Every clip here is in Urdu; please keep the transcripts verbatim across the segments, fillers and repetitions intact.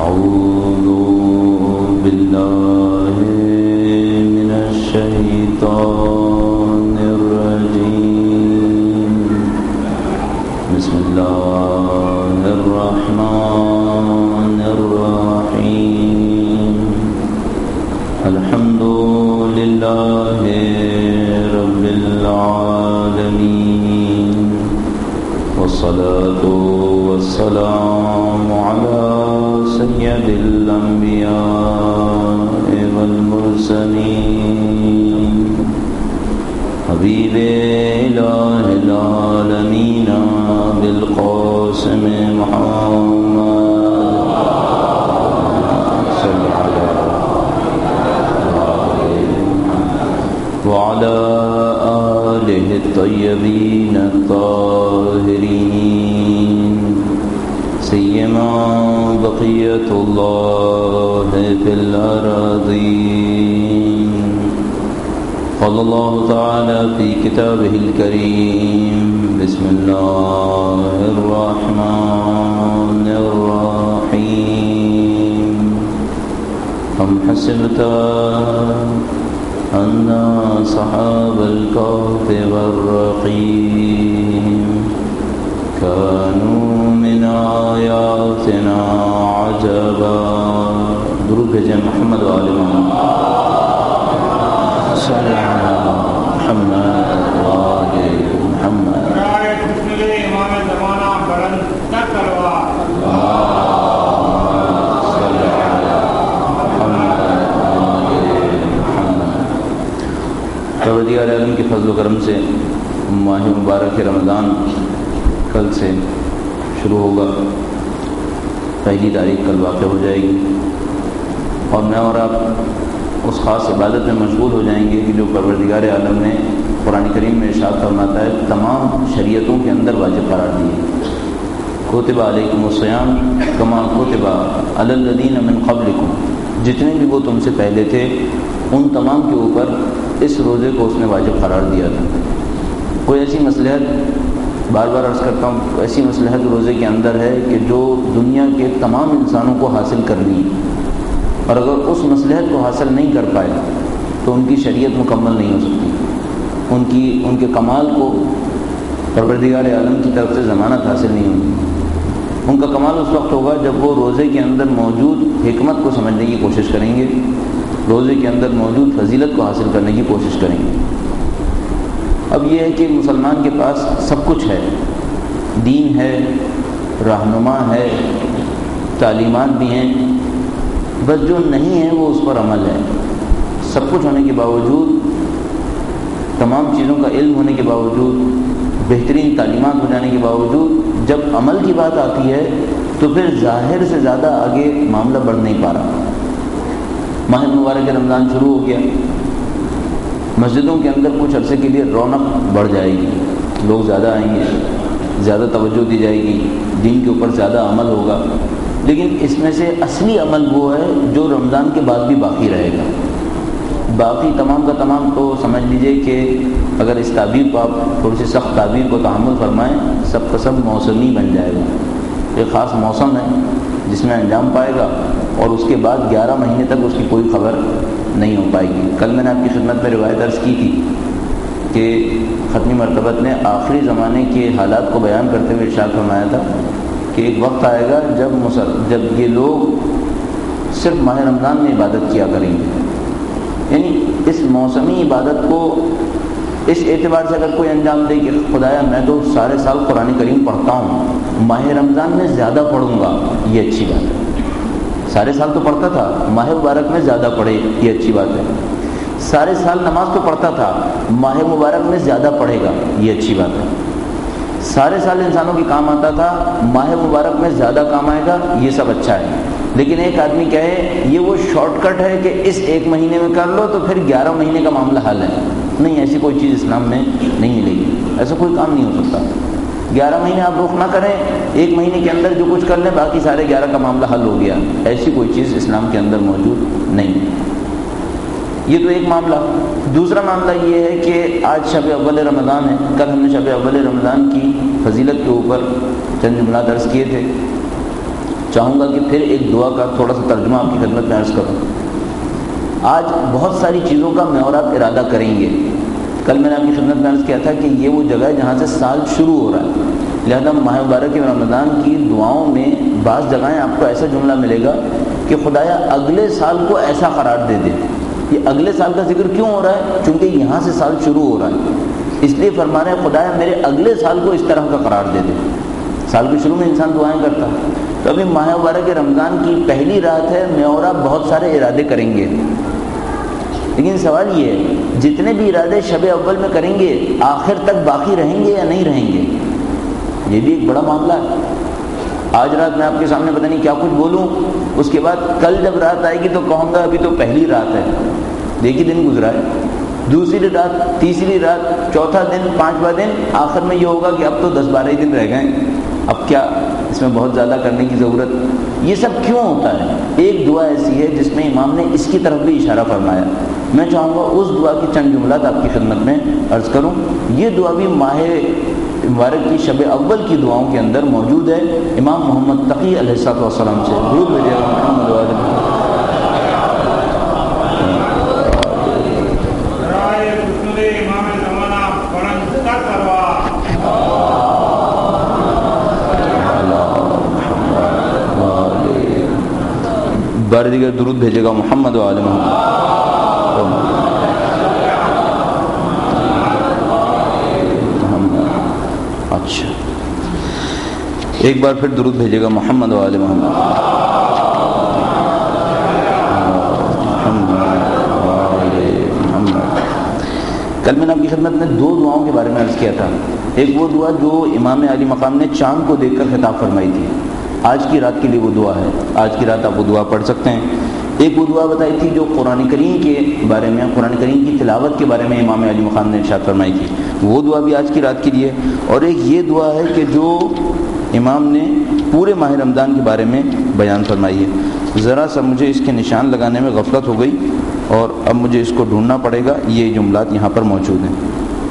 أعوذ بالله من الشيطان الرجيم. بسم الله الرحمن الرحيم. الحمد لله رب العالمين، والصلاة والسلام على سيد الأنبياء والمرسلين، حبيب إله العالمين بالقاسم محمد صلى الله عليه وعلى آله الطيبين الطاهرين، سيما بقية الله في الأراضين. قال الله تعالى في كتابه الكريم: بسم الله الرحمن الرحيم. أم حسبت أن أصحاب الكهف والرقيم كانوا من آياتنا عجبا. درود بھیجیں محمد و آل محمد صلی اللہ علیہ محمد و آل محمد. امام زمانہ بلند تقوا صلی علی محمد و آل محمد. پروردگار عالم کے فضل و کرم سے ماہ مبارک رمضان کل سے شروع ہوگا. پہلی تاریخ کل واقع ہو جائے گی، اور میں اور آپ اس خاص عبادت میں مشغول ہو جائیں گے کہ جو پروردگار عالم نے قرآن کریم میں ارشاد فرماتا ہے تمام شریعتوں کے اندر واجب قرار دیے. کتب علیکم الصیام کما کتب علی الذین من قبلکم، جتنے بھی وہ تم سے پہلے تھے ان تمام کے اوپر اس روزے کو اس نے واجب قرار دیا تھا. کوئی ایسی مصلحت، بار بار عرض کرتا ہوں، ایسی مصلحت روزے کے اندر ہے کہ جو دنیا کے تمام انسانوں کو حاصل کرنی ہے، اور اگر اس مصلحت کو حاصل نہیں کر پائے تو ان کی شریعت مکمل نہیں ہو سکتی. ان کی ان کے کمال کو پروردگار عالم کی طرف سے ضمانت حاصل نہیں ہوگی. ان کا کمال اس وقت ہوگا جب وہ روزے کے اندر موجود حکمت کو سمجھنے کی کوشش کریں گے، روزے کے اندر موجود فضیلت کو حاصل کرنے کی کوشش کریں گے. اب یہ ہے کہ مسلمان کے پاس سب کچھ ہے، دین ہے، رہنما ہے، تعلیمات بھی ہیں، بس جو نہیں ہے وہ اس پر عمل ہے. سب کچھ ہونے کے باوجود، تمام چیزوں کا علم ہونے کے باوجود، بہترین تعلیمات ہو جانے کے باوجود، جب عمل کی بات آتی ہے تو پھر ظاہر سے زیادہ آگے معاملہ بڑھ نہیں پا رہا. ماہ مبارک رمضان شروع ہو گیا، مسجدوں کے اندر کچھ عرصے کے لیے رونق بڑھ جائے گی، لوگ زیادہ آئیں گے، زیادہ توجہ دی جائے گی، دین کے اوپر زیادہ عمل ہوگا. لیکن اس میں سے اصلی عمل وہ ہے جو رمضان کے بعد بھی باقی رہے گا. باقی تمام کا تمام تو سمجھ لیجئے کہ اگر اس تعبیر کو آپ تھوڑی سی سخت تعبیر کو تحمل فرمائیں، سب کا سب موسمی بن جائے گا. ایک خاص موسم ہے جس میں انجام پائے گا، اور اس کے بعد گیارہ مہینے تک اس کی کوئی خبر نہیں ہو پائے گی. کل میں نے آپ کی خدمت میں روایت عرض کی تھی کہ ختمی مرتبت نے آخری زمانے کے حالات کو بیان کرتے ہوئے ارشاد فرمایا تھا کہ ایک وقت آئے گا جب مسل جب یہ لوگ صرف ماہ رمضان میں عبادت کیا کریں گے. یعنی اس موسمی عبادت کو اس اعتبار سے اگر کوئی انجام دے کہ خدایا میں تو سارے سال قرآن کریم پڑھتا ہوں، ماہ رمضان میں زیادہ پڑھوں گا، یہ اچھی بات ہے. سارے سال تو پڑھتا تھا، ماہ مبارک میں زیادہ پڑھے، یہ اچھی بات ہے. سارے سال نماز تو پڑھتا تھا، ماہ مبارک میں زیادہ پڑھے گا، یہ اچھی بات ہے. سارے سال انسانوں کے کام آتا تھا، ماہ مبارک میں زیادہ کام آئے گا، یہ سب اچھا ہے. لیکن ایک آدمی کہے یہ وہ شارٹ کٹ ہے کہ اس ایک مہینے میں کر لو تو پھر گیارہ مہینے کا معاملہ حل ہے. نہیں، ایسی کوئی چیز اسلام میں نہیں ملے گی، ایسا کوئی کام نہیں ہو سکتا. گیارہ مہینے آپ رخ نہ کریں، ایک مہینے کے اندر جو کچھ کر لیں باقی سارے گیارہ کا معاملہ حل ہو گیا، ایسی کوئی چیز اسلام کے اندر موجود نہیں. یہ تو ایک معاملہ. دوسرا معاملہ یہ ہے کہ آج شب اول رمضان ہے. کل ہم نے شب اول رمضان کی فضیلت کے اوپر چند جملات عرض کیے تھے. چاہوں گا کہ پھر ایک دعا کا تھوڑا سا ترجمہ آپ کی خدمت میں عرض کروں۔ آج بہت ساری چیزوں کا میں اور آپ ارادہ کریں گے۔ کل میں نے آپ کی خدمت میں عرض کیا تھا کہ یہ وہ جگہ ہے جہاں سے سال شروع ہو رہا ہے، لہذا ماہ مبارک رمضان کی دعاؤں میں بعض جگہیں آپ کو ایسا جملہ ملے گا کہ خدایا اگلے سال کو ایسا قرار دے دے۔ یہ اگلے سال کا ذکر کیوں ہو رہا ہے؟ چونکہ یہاں سے سال شروع ہو رہا ہے، اس لیے فرما رہے ہیں خدایا میرے اگلے سال کو اس طرح کا قرار دے دے۔ سال کے شروع میں انسان دعائیں کرتا ہے، تو ابھی ماہ مبارک رمضان کی پہلی رات ہے، میں اور آپ بہت سارے ارادے کریں گے، لیکن سوال یہ ہے جتنے بھی ارادے شب اول میں کریں گے آخر تک باقی رہیں گے یا نہیں رہیں گے؟ یہ بھی ایک بڑا معاملہ ہے۔ آج رات میں آپ کے سامنے پتہ نہیں کیا کچھ بولوں، اس کے بعد کل جب رات آئے گی تو کہوں گا ابھی تو پہلی رات ہے، ایک ہی دن گزرا ہے، دوسری رات، تیسری رات، چوتھا دن، پانچواں دن، آخر میں یہ ہوگا کہ اب تو دس بارہ ہی دن رہ گئے، اب کیا اس میں بہت زیادہ کرنے کی ضرورت؟ یہ سب کیوں ہوتا ہے؟ ایک دعا ایسی ہے جس میں امام نے اس کی طرف بھی اشارہ فرمایا، میں چاہوں گا اس دعا کی چند جملات آپ کی خدمت میں عرض کروں۔ یہ دعا بھی ماہ مبارک کی شب اول کی دعاؤں کے اندر موجود ہے، امام محمد تقی علیہ الصلوۃ والسلام سے درود بھیجیے گا محمد و آل محمد۔ بار دیگر درود بھیجے گا محمد و آل محمد۔ اچھا ایک بار پھر درود بھیجے گا محمد و آل محمد۔ کل میں نے آپ کی خدمت میں دو دعاؤں کے بارے میں عرض کیا تھا، ایک وہ دعا جو امام علی مقام نے چاند کو دیکھ کر خطاب فرمائی تھی، آج کی رات کے لیے وہ دعا ہے، آج کی رات آپ وہ دعا پڑھ سکتے ہیں۔ ایک وہ دعا بتائی تھی جو قرآن کریم کے بارے میں، قرآن کریم کی تلاوت کے بارے میں امام علی مقام نے ارشاد فرمائی تھی، وہ دعا بھی آج کی رات کے لیے۔ اور ایک یہ دعا ہے کہ جو امام نے پورے ماہ رمضان کے بارے میں بیان فرمائی ہے۔ ذرا سا مجھے اس کے نشان لگانے میں غفلت ہو گئی اور اب مجھے اس کو ڈھونڈنا پڑے گا، یہ جملات یہاں پر موجود ہیں۔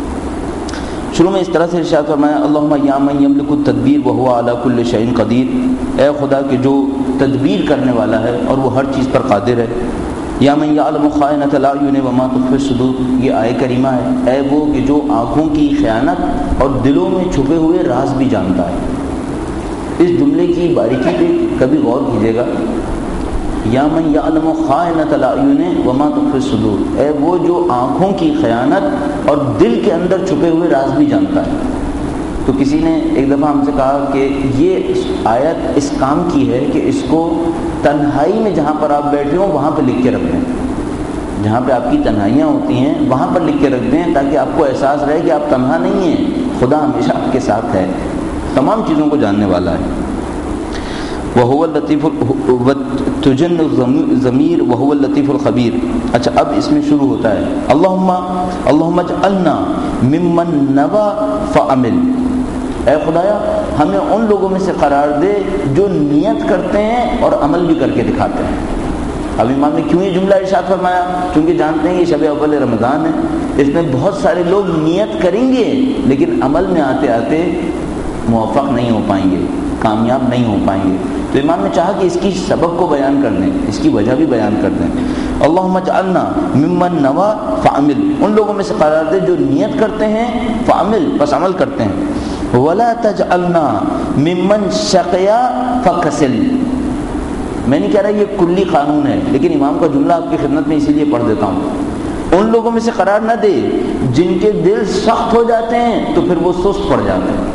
شروع میں اس طرح سے ارشاد فرمایا، اللہم یا من یملک التدبیر وہو علی کل شیء قدیر، اے خدا کہ جو تدبیر کرنے والا ہے اور وہ ہر چیز پر قادر ہے۔ یا من یعلم خائنۃ الاعین وما تخفی الصدور، یہ آیہ کریمہ ہے، اے وہ کہ جو آنکھوں کی خیانت اور دلوں میں چھپے ہوئے راز بھی جانتا ہے۔ اس جملے کی باریکی پہ کبھی غور کیجیے گا، یا من یعلم خائنۃ الاعین وما تخفی الصدور، اے وہ جو آنکھوں کی خیانت اور دل کے اندر چھپے ہوئے راز بھی جانتا ہے۔ تو کسی نے ایک دفعہ ہم سے کہا کہ یہ آیت اس کام کی ہے کہ اس کو تنہائی میں جہاں پر آپ بیٹھے ہوں وہاں پہ لکھ کے رکھ دیں، جہاں پہ آپ کی تنہائیاں ہوتی ہیں وہاں پر لکھ کے رکھ دیں، تاکہ آپ کو احساس رہے کہ آپ تنہا نہیں ہیں، خدا ہمیشہ آپ کے ساتھ ہے، تمام چیزوں کو جاننے والا ہے۔ وَهُوَ اللَّطِيفُ تُجَنُّ الضَّمِيرُ وَهُوَ اللَّطِيفُ الْخَبِيرُ۔ اچھا اب اس میں شروع ہوتا ہے اللہم اللہم اجعلنا ممن نوى فعمل، اے خدایا ہمیں ان لوگوں میں سے قرار دے جو نیت کرتے ہیں اور عمل بھی کر کے دکھاتے ہیں۔ اب امام نے کیوں یہ جملہ ارشاد فرمایا؟ کیونکہ جانتے ہیں یہ شب اول رمضان ہے، اس میں بہت سارے لوگ نیت کریں گے لیکن عمل میں آتے آتے موفق نہیں ہو پائیں گے، کامیاب نہیں ہو پائیں گے، تو امام نے چاہا کہ اس کی سبب کو بیان کر دیں، اس کی وجہ بھی بیان کر دیں۔ اللہم اجعلنا ممن نوى فعمل، ان لوگوں میں سے قرار دے جو نیت کرتے ہیں، فعمل پس عمل کرتے ہیں۔ ولا تجعلنا ممن شقیا فکسل، میں نہیں کہہ رہا یہ کلی قانون ہے، لیکن امام کا جملہ آپ کی خدمت میں اسی لیے پڑھ دیتا ہوں، ان لوگوں میں سے قرار نہ دے جن کے دل سخت ہو جاتے ہیں تو پھر وہ سست پڑ جاتے ہیں۔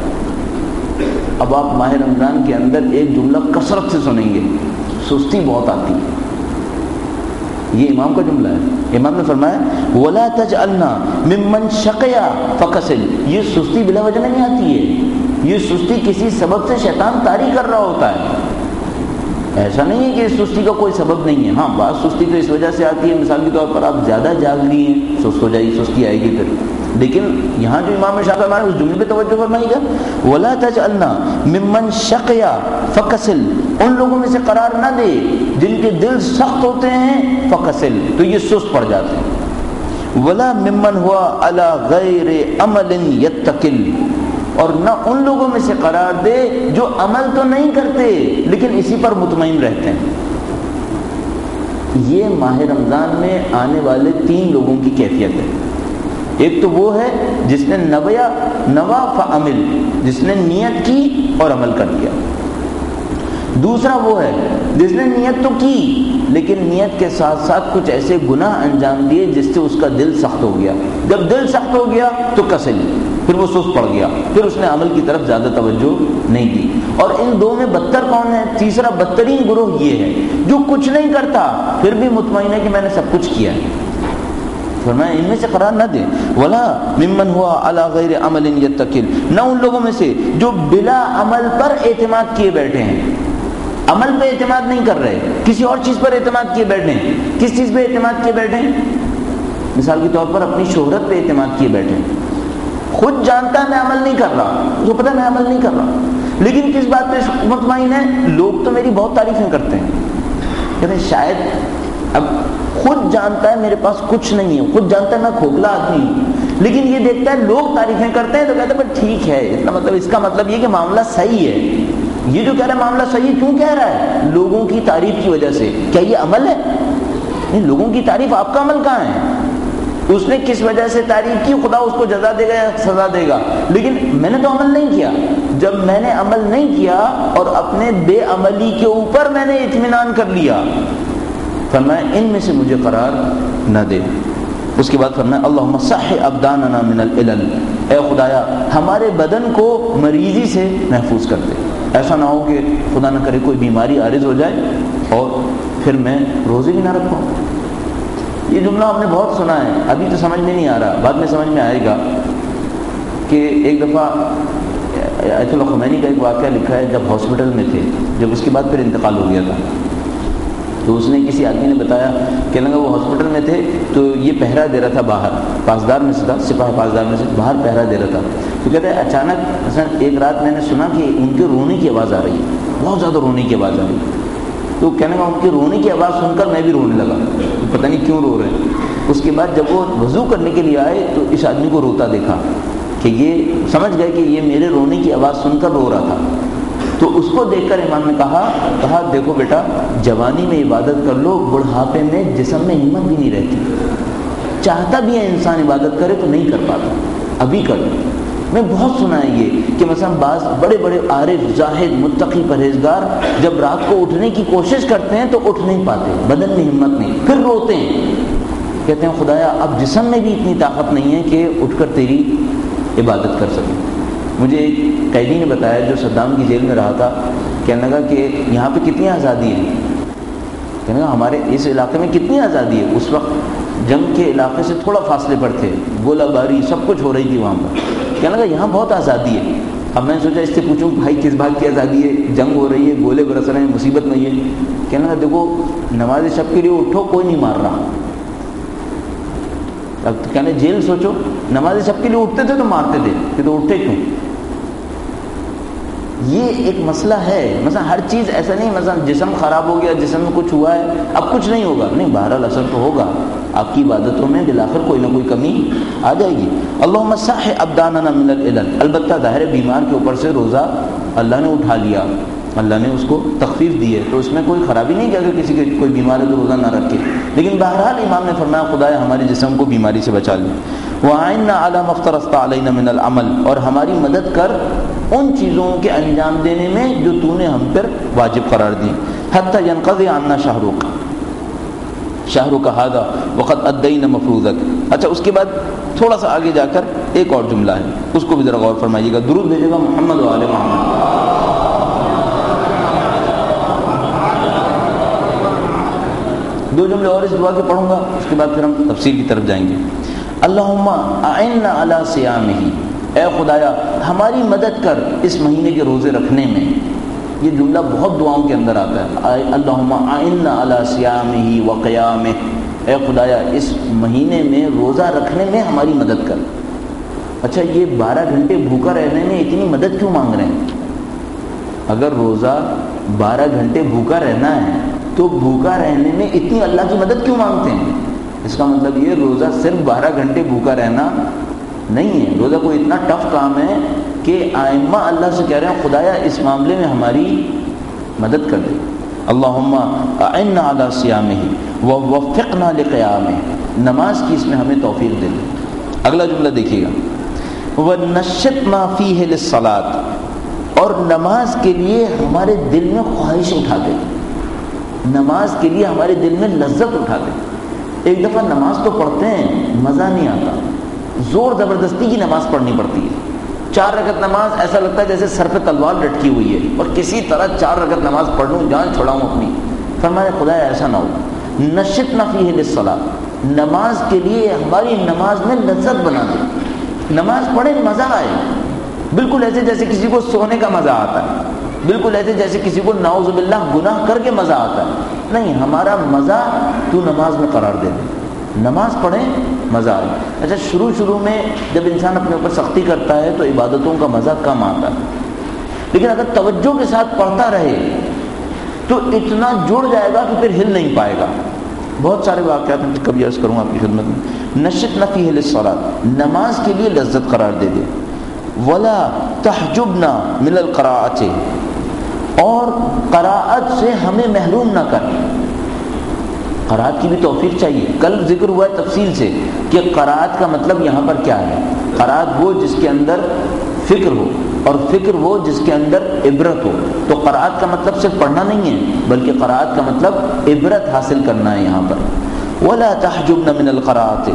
اب آپ ماہ رمضان کے اندر ایک جملہ کثرت سے سنیں گے، سستی بہت آتی ہے، یہ امام کا جملہ ہے۔ امام نے فرمایا ولا تجعلنا ممن شقیا فکسل، یہ سستی بلا وجہ نہیں آتی ہے، یہ سستی کسی سبب سے شیطان طاری کر رہا ہوتا ہے، ایسا نہیں ہے کہ اس سستی کا کوئی سبب نہیں ہے۔ ہاں بعض سستی تو اس وجہ سے آتی ہے، مثال کے طور پر آپ زیادہ جاگ لی ہیں، سست ہو جائے گی، سستی آئے گی پھر، لیکن یہاں جو امام شاہ فرمایا اس جملے پہ توجہ فرمائیے گا، ولا تجعلنا ممن شقیا فکسل، ان لوگوں میں سے قرار نہ دے جن کے دل سخت ہوتے ہیں، فکسل تو یہ سست پڑ جاتے ہیں، ولا ممن ہوا علی غیر عمل یتکل، اور نہ ان لوگوں میں سے قرار دے جو عمل تو نہیں کرتے لیکن اسی پر مطمئن رہتے ہیں۔ یہ ماہ رمضان میں آنے والے تین لوگوں کی کیفیت ہے۔ ایک تو وہ ہے جس نے نویا نوا فعمل، جس نے نیت کی اور عمل کر دیا۔ دوسرا وہ ہے جس نے نیت تو کی لیکن نیت کے ساتھ ساتھ کچھ ایسے گناہ انجام دیے جس سے اس کا دل سخت ہو گیا۔ جب دل سخت ہو گیا تو کسل، پھر وہ سست پڑ گیا، پھر اس نے عمل کی طرف زیادہ توجہ نہیں دی۔ اور ان دو میں بدتر کون ہے؟ تیسرا بدترین گروہ یہ ہے جو کچھ نہیں کرتا پھر بھی مطمئن ہے کہ میں نے سب کچھ کیا ہے۔ فرمایا ان میں سے قرار نہ دیں۔ ولا ممن ہوا علی غیر عمل یتکل، نہ ان لوگوں میں سے جو بلا عمل پر اعتماد کیے بیٹھے ہیں، عمل پہ اعتماد نہیں کر رہے، کسی اور چیز پر اعتماد کیے بیٹھے ہیں۔ کس چیز پہ اعتماد کیے بیٹھے ہیں؟ مثال کے طور پر اپنی شہرت پہ اعتماد کیے بیٹھے ہیں۔ خود جانتا ہے میں عمل نہیں کر رہا، اس کو پتہ ہے میں عمل نہیں کر رہا، لیکن کس بات پہ مطمئن ہے؟ لوگ تو میری بہت تعریفیں کرتے ہیں، کہتے ہیں شاید، اب خود جانتا ہے میرے پاس کچھ نہیں ہے، خود جانتا ہے میں کھوکھلا آدمی ہوں، لیکن یہ دیکھتا ہے لوگ تعریفیں کرتے ہیں تو کہتا ہے پر ٹھیک ہے، اس کا مطلب اس کا مطلب یہ کہ معاملہ صحیح ہے۔ یہ جو کہہ رہا ہے معاملہ صحیح کیوں کہہ رہا ہے؟ لوگوں کی تعریف کی وجہ سے۔ کیا یہ عمل ہے؟ نہیں، لوگوں کی تعریف، آپ کا عمل کہاں ہے؟ اس نے کس وجہ سے تعریف کی، خدا اس کو جزا دے گا یا سزا دے گا، لیکن میں نے تو عمل نہیں کیا۔ جب میں نے عمل نہیں کیا اور اپنے بے عملی کے اوپر میں نے اطمینان کر لیا، فرمایا ان میں سے مجھے قرار نہ دے۔ اس کے بعد فرمایا اللہم صح ابداننا من العلل، اے خدایا ہمارے بدن کو مریضی سے محفوظ کر دے۔ ایسا نہ ہو کہ خدا نہ کرے کوئی بیماری عارض ہو جائے اور پھر میں روزے بھی نہ رکھ پاؤں۔ یہ جملہ ہم نے بہت سنا ہے، ابھی تو سمجھ میں نہیں آ رہا، بعد میں سمجھ میں آئے گا کہ ایک دفعہ آیت اللہ خمینی کا ایک واقعہ لکھا ہے، جب ہاسپٹل میں تھے، جب اس کے بعد پھر انتقال ہو گیا تھا، تو اس نے کسی آدمی نے بتایا کہ لگا وہ ہاسپٹل میں تھے تو یہ پہرا دے رہا تھا باہر، پاسدار میں سے تھا، سپاہی پاسدار میں سے باہر پہرا دے رہا تھا۔ تو کہتے ہیں اچانک مثلا ایک رات میں نے سنا کہ ان کے رونے کی آواز آ رہی ہے، بہت زیادہ رونے کی آواز آ رہی ہے۔ تو کہنے لگا ان کی رونے کی آواز سن کر میں بھی رونے لگا، پتہ نہیں کیوں رو رہے ہیں۔ اس کے بعد جب وہ وضو کرنے کے لیے آئے تو اس آدمی کو روتا دیکھا کہ یہ سمجھ گئے کہ یہ میرے رونے کی آواز سن کر رو رہا تھا۔ تو اس کو دیکھ کر امام نے کہا کہا دیکھو بیٹا، جوانی میں عبادت کر لو، بڑھاپے میں جسم میں ہمت بھی نہیں رہتی، چاہتا بھی ہے انسان عبادت کرے تو نہیں کر پاتا، ابھی کر لو۔ میں بہت سنا ہے یہ کہ مثلا بعض بڑے بڑے عارف، زاہد، متقی، پرہیزگار جب رات کو اٹھنے کی کوشش کرتے ہیں تو اٹھ نہیں پاتے، بدن میں ہمت نہیں، پھر روتے ہیں، کہتے ہیں خدایا اب جسم میں بھی اتنی طاقت نہیں ہے کہ اٹھ کر تیری عبادت کر سکوں۔ مجھے ایک قیدی نے بتایا جو صدام کی جیل میں رہا تھا، کہنے لگا کہ یہاں پہ کتنی آزادی ہے، کہنے لگا ہمارے اس علاقے میں کتنی آزادی ہے۔ اس وقت جنگ کے علاقے سے تھوڑا فاصلے پر تھے، گولہ باری سب کچھ ہو رہی تھی وہاں پر، کہنے لگا یہاں بہت آزادی ہے۔ اب میں نے سوچا اس سے پوچھوں بھائی کس بات کی آزادی ہے، جنگ ہو رہی ہے، گولے برس رہے ہیں، مصیبت نہیں ہے۔ کہنے لگا دیکھو نماز شب کے لیے اٹھو، کوئی نہیں مار رہا۔ اب کہنے جیل سوچو، نماز شب کے لیے اٹھتے تھے تو مارتے تھے، کہ تو اٹھتے کیوں؟ یہ ایک مسئلہ ہے۔ مثلا ہر چیز ایسا نہیں، مثلا جسم خراب ہو گیا، جسم میں کچھ ہوا ہے اب کچھ نہیں ہوگا، نہیں، بہرحال اثر تو ہوگا آپ کی عبادتوں میں، بالآخر کوئی نہ کوئی کمی آ جائے گی۔ اللہم صح ابداننا من العلل، البتہ ظاہر بیمار کے اوپر سے روزہ اللہ نے اٹھا لیا، اللہ نے اس کو تخفیف دی ہے، تو اس میں کوئی خرابی نہیں کہ اگر کسی کے کوئی بیمار ہے تو روزہ نہ رکھے، لیکن بہرحال امام نے فرمایا خدایا ہمارے جسم کو بیماری سے بچا لے۔ وَأَعِنَّا عَلَىٰ مَا افْتَرَضْتَ عَلَيْنَا مِنَ الْعَمَلِ، اور ہماری مدد کر ان چیزوں کے انجام دینے میں جو تو نے ہم پر واجب قرار دی۔ حَتَّى يَنْقَضِيَ عَنَّا شَهْرُكَ شَهْرُكَ هَذَا وَقَدْ أَدَّيْنَا مَفْرُوضَكَ۔ اچھا اس کے بعد تھوڑا سا آگے جا کر ایک اور جملہ ہے، اس کو بھی ذرا غور فرمائیے گا، درود بھیجے گا محمد و آل محمد۔ دو جملے اور اس دعا کے پڑھوں گا، اس کے بعد پھر ہم تفسیر کی طرف جائیں گے۔ اللہم اعنا علی صیامہ، اے خدایا ہماری مدد کر اس مہینے کے روزے رکھنے میں۔ یہ جملہ بہت دعاؤں کے اندر آتا ہے، اللہم اعنا علی صیامہ و قیامہ، اے خدایا اس مہینے میں روزہ رکھنے میں ہماری مدد کر۔ اچھا یہ بارہ گھنٹے بھوکا رہنے میں اتنی مدد کیوں مانگ رہے ہیں؟ اگر روزہ بارہ گھنٹے بھوکا رہنا ہے تو بھوکا رہنے میں اتنی اللہ کی مدد کیوں مانگتے ہیں؟ اس کا مطلب یہ روزہ صرف بارہ گھنٹے بھوکا رہنا نہیں ہے، روزہ کوئی اتنا ٹف کام ہے کہ ائمہ اللہ سے کہہ رہے ہیں خدایا اس معاملے میں ہماری مدد کر دے، اللہم اعنا علی صیامہ ووفقنا لقیامہ، نماز کی اس میں ہمیں توفیق دے دے۔ اگلا جملہ دیکھیے گا، وَنَشِّطْنَا فِيهِ لِلصَّلَاةِ، اور نماز کے لیے ہمارے دل میں خواہش اٹھا دے، نماز کے لیے ہمارے دل میں لذت اٹھا دے۔ ایک دفعہ نماز تو پڑھتے ہیں مزہ نہیں آتا، زور زبردستی کی نماز پڑھنی پڑتی ہے۔ چار رکعت نماز ایسا لگتا ہے جیسے سر پہ تلوار لٹکی ہوئی ہے اور کسی طرح چار رکعت نماز پڑھ لوں، جان چھڑاؤں اپنی۔ فرمایا خدا ایسا نہ ہو، نشطنا فیہ للصلاۃ، نماز کے لیے ہماری نماز میں لذت بنا دے، نماز پڑھے مزہ آئے، بالکل ایسے جیسے کسی کو سونے کا مزہ آتا ہے، بالکل ایسے جیسے کسی کو نعوذ باللہ گناہ کر کے مزہ آتا ہے، نہیں، ہمارا مزہ تو نماز میں قرار دے دے، نماز پڑھیں مزہ آئے۔ اچھا شروع شروع میں جب انسان اپنے اوپر سختی کرتا ہے تو عبادتوں کا مزہ کم آتا ہے، لیکن اگر توجہ کے ساتھ پڑھتا رہے تو اتنا جڑ جائے گا کہ پھر ہل نہیں پائے گا۔ بہت سارے واقعات میں کبھی عرض کروں آپ کی خدمت میں، نشطنا فیہ للصلاۃ، نماز کے لیے لذت قرار دے دے، ولا تحجبنا من القراءۃ، اور قراءت سے ہمیں محروم نہ کر۔ قراءت کی بھی توفیق چاہیے، کل ذکر ہوا ہے تفصیل سے کہ قراءت کا مطلب یہاں پر کیا ہے۔ قراءت وہ جس کے اندر فکر ہو، اور فکر وہ جس کے اندر عبرت ہو۔ تو قراءت کا مطلب صرف پڑھنا نہیں ہے، بلکہ قراءت کا مطلب عبرت حاصل کرنا ہے یہاں پر۔ ولا تحجبنا من القراءۃ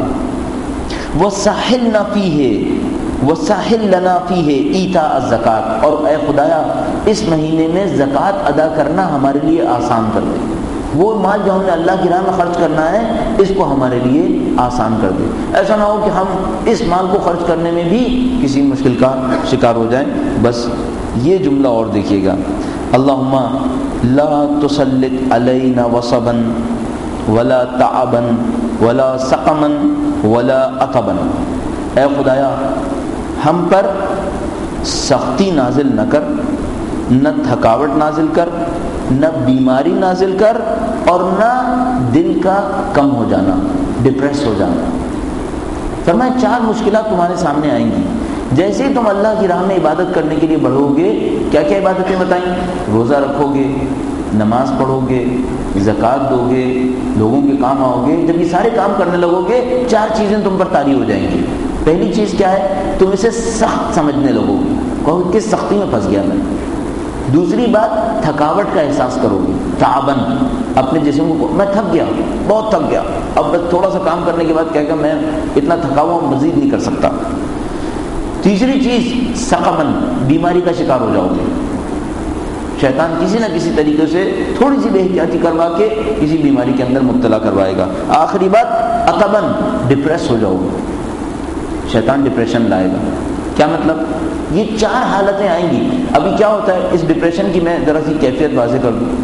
وسہلنا فیہ وسہل لنا فیہ ایتاء الزکوٰۃ، اور اے خدایا اس مہینے میں زکوٰۃ ادا کرنا ہمارے لیے آسان کر دے، وہ مال جو ہم نے اللہ کی راہ میں خرچ کرنا ہے اس کو ہمارے لیے آسان کر دے۔ ایسا نہ ہو کہ ہم اس مال کو خرچ کرنے میں بھی کسی مشکل کا شکار ہو جائیں۔ بس یہ جملہ اور دیکھیے گا، اللہم لا تسلط علینا وصبا ولا تعبا ولا سقما ولا عطبا، اے خدایا ہم پر سختی نازل نہ کر، نہ تھکاوٹ نازل کر، نہ بیماری نازل کر، اور نہ دل کا کم ہو جانا، ڈپریس ہو جانا۔ فرمایا چار مشکلات تمہارے سامنے آئیں گی، جیسے ہی تم اللہ کی راہ میں عبادت کرنے کے لیے بڑھو گے۔ کیا کیا عبادتیں بتائیں؟ روزہ رکھو گے، نماز پڑھو گے، زکوٰۃ دو گے، لوگوں کے کام آؤ گے۔ جب یہ سارے کام کرنے لگو گے چار چیزیں تم پر طاری ہو جائیں گی۔ پہلی چیز کیا ہے؟ تم اسے سخت سمجھنے لگو گے، کہو کس سختی میں پھنس گیا میں۔ دوسری بات، تھکاوٹ کا احساس کرو گے، تعبن، اپنے جسم کو میں تھک گیا، بہت تھک گیا، اب بس تھوڑا سا کام کرنے کے بعد کہے گا میں اتنا تھکا ہوا مزید نہیں کر سکتا۔ تیسری چیز سقمن، بیماری کا شکار ہو جاؤ گے، شیطان کسی نہ کسی طریقے سے تھوڑی سی بے احتیاطی کروا کے کسی بیماری کے اندر مبتلا کروائے گا۔ آخری بات عطبن، ڈپریس ہو جاؤ گے، شیطان ڈپریشن لائے گا۔ کیا مطلب؟ یہ چار حالتیں آئیں گی۔ ابھی کیا ہوتا ہے اس ڈپریشن کی، میں ذرا سی کیفیت واضح کر دوں۔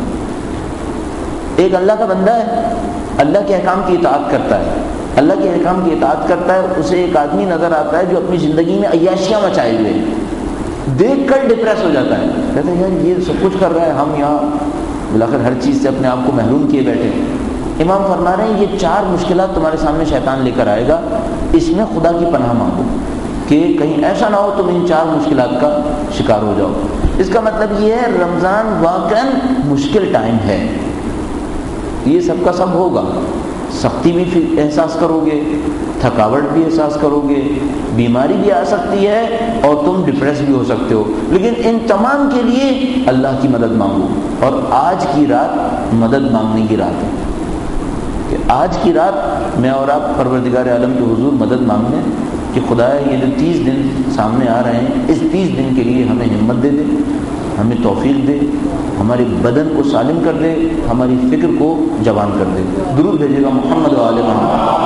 ایک اللہ کا بندہ ہے، اللہ کے احکام کی اطاعت کرتا ہے، اللہ کے احکام کی اطاعت کرتا ہے، اسے ایک آدمی نظر آتا ہے جو اپنی زندگی میں عیاشیاں مچائے ہوئے، دیکھ کر ڈپریس ہو جاتا ہے، کہتے ہیں یار یہ سب کچھ کر رہا ہے، ہم یہاں بلاخر ہر چیز سے اپنے آپ کو محروم کیے بیٹھے۔ امام فرما رہے ہیں یہ چار مشکلات تمہارے سامنے شیطان لے کر آئے گا، اس میں خدا کی پناہ مانگو کہ کہیں ایسا نہ ہو تم ان چار مشکلات کا شکار ہو جاؤ۔ اس کا مطلب یہ ہے رمضان واقعاً مشکل ٹائم ہے، یہ سب کا سب ہوگا، سختی بھی احساس کرو گے، تھکاوٹ بھی احساس کرو گے، بیماری بھی آ سکتی ہے، اور تم ڈپریس بھی ہو سکتے ہو، لیکن ان تمام کے لیے اللہ کی مدد مانگو۔ اور آج کی رات مدد مانگنے کی رات ہے کہ آج کی رات میں اور آپ پروردگار عالم کے حضور مدد مانگنے کہ خدایا یہ جو تیس دن سامنے آ رہے ہیں اس تیس دن کے لیے ہمیں ہمت دے دے، ہمیں توفیق دے، ہمارے بدن کو سالم کر دے، ہماری فکر کو جوان کر دے۔ درود بھیجے گا محمد و آل محمد۔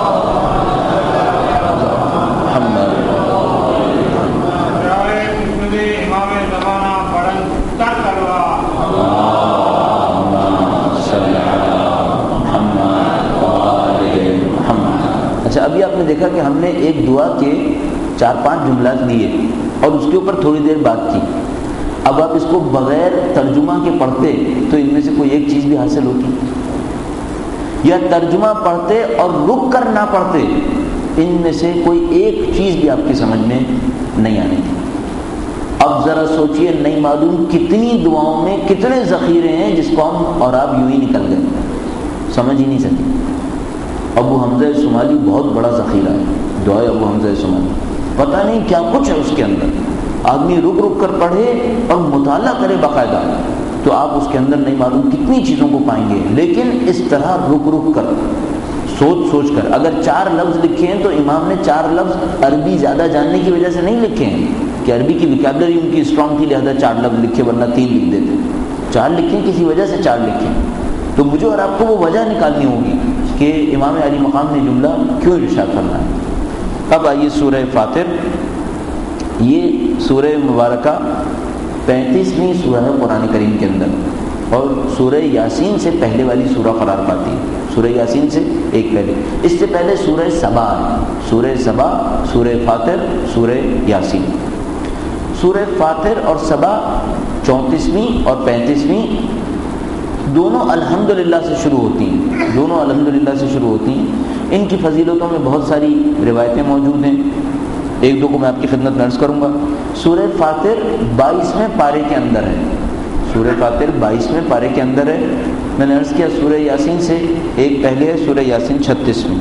اچھا ابھی آپ نے دیکھا کہ ہم نے ایک دعا کے چار پانچ جملات لیے اور اس کے اوپر تھوڑی دیر بات کی۔ اب آپ اس کو بغیر ترجمہ کے پڑھتے تو ان میں سے کوئی ایک چیز بھی حاصل ہوتی، یا ترجمہ پڑھتے اور رک کر نہ پڑھتے ان میں سے کوئی ایک چیز بھی آپ کی سمجھ میں نہیں آنی تھی۔ اب ذرا سوچئے نہیں معلوم کتنی دعاؤں میں کتنے ذخیرے ہیں جس کو ہم اور آپ یوں ہی نکل گئے، سمجھ ہی نہیں سکے۔ ابو حمزہ صومالی بہت بڑا ذخیرہ ہے، دعائے ابو حمزہ صومالی، پتہ نہیں کیا کچھ ہے اس کے اندر۔ آدمی رک رک کر پڑھے اور مطالعہ کرے باقاعدہ تو آپ اس کے اندر نہیں معلوم کتنی چیزوں کو پائیں گے، لیکن اس طرح رک رک کر سوچ سوچ کر۔ اگر چار لفظ لکھے ہیں تو امام نے چار لفظ عربی زیادہ جاننے کی وجہ سے نہیں لکھے ہیں کہ عربی کی ویکیبلری ان کی اسٹرانگ تھی لہذا چار لفظ لکھے، ورنہ تین لکھ دیتے۔ چار لکھے کسی وجہ سے چار لکھے، تو مجھے اور آپ کو وہ وجہ نکالنی ہوگی کہ امام علی مقام نے جملہ کیوں ارشاد کرنا ہے۔ اب آئیے سورہ فاطر، یہ سورہ مبارکہ پینتیسویں سورہ ہے قرآن کریم کے اندر، اور سورہ یاسین سے پہلے والی سورہ قرار پاتی ہے۔ سورہ یاسین سے ایک پہلے، اس سے پہلے سورہ سبا ہے، سورہ سبا، سورہ فاطر، سورہ یاسین۔ سورہ فاطر اور سبا چونتیسویں اور پینتیسویں دونوں الحمدللہ سے شروع ہوتی ہیں، دونوں الحمدللہ سے شروع ہوتی ہیں۔ ان کی فضیلتوں میں بہت ساری روایتیں موجود ہیں، ایک دو کو میں آپ کی خدمت میں عرض کروں گا۔ سورہ فاطر بائیسویں پارے کے اندر ہے، سورہ فاطر بائیسویں پارے کے اندر ہے۔ میں نے عرض کیا سورہ یاسین سے ایک پہلے ہے، سورہ یاسین چھتیسویں۔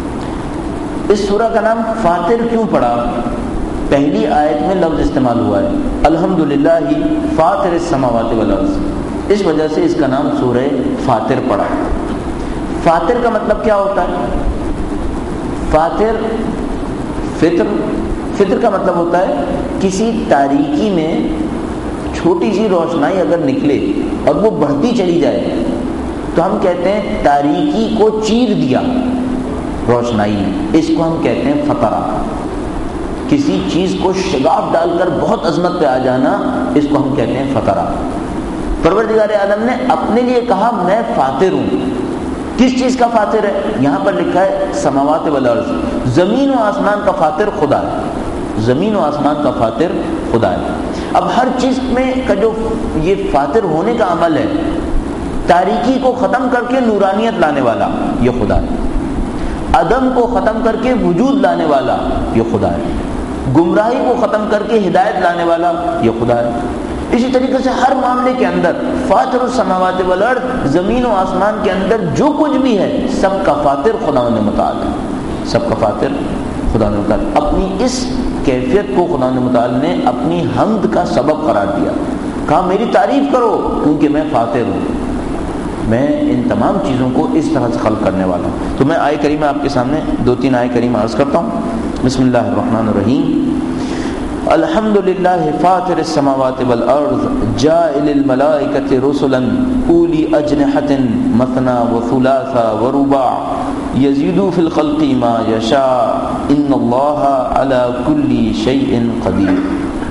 اس سورہ کا نام فاطر کیوں پڑا؟ پہلی آیت میں لفظ استعمال ہوا ہے الحمدللہ فاطر السماوات والارض، اس وجہ سے اس کا نام سورہ فاطر پڑا۔ فاطر کا مطلب کیا ہوتا ہے؟ فاطر فطر، فطر کا مطلب ہوتا ہے کسی تاریکی میں چھوٹی سی روشنائی اگر نکلے اور وہ بڑھتی چلی جائے تو ہم کہتے ہیں تاریکی کو چیر دیا روشنائی نے، اس کو ہم کہتے ہیں فطرہ۔ کسی چیز کو شگاف ڈال کر بہت عظمت پہ آ جانا، اس کو ہم کہتے ہیں فطرہ۔ پروردگار عالم نے اپنے لیے کہا میں فاطر ہوں۔ کس چیز کا فاطر ہے؟ یہاں پر لکھا ہے سماوات والارض، زمین و آسمان کا فاطر خدا ہے، زمین و آسمان کا فاطر خدا ہے۔ اب ہر چیز میں کا جو یہ فاطر ہونے کا عمل ہے، تاریکی کو ختم کر کے نورانیت لانے والا یہ خدا ہے، عدم کو ختم کر کے وجود لانے والا یہ خدا ہے، گمراہی کو ختم کر کے ہدایت لانے والا یہ خدا ہے۔ اسی طریقے سے ہر معاملے کے اندر فاطر السماوات والارض، زمین و آسمان کے اندر جو کچھ بھی ہے سب کا فاطر خداوند متعال ہے، سب کا فاطر خداوند متعال۔ اپنی اس کیفیت کو خداوند متعال نے اپنی حمد کا سبب قرار دیا، کہا میری تعریف کرو کیونکہ میں فاطر ہوں، میں ان تمام چیزوں کو اس طرح سے خلق کرنے والا ہوں۔ تو میں آیے کریمہ آپ کے سامنے دو تین آیے کریمہ عرض کرتا ہوں۔ بسم اللہ الرحمن الرحیم۔ الحمد للہ فاطر السماوات والارض جاعل الملائکۃ رسلا اولی اجنحۃ مثنی وثلاث ورباع یزید فی الخلق ما یشاء ان اللہ علی کل شیء قدیر۔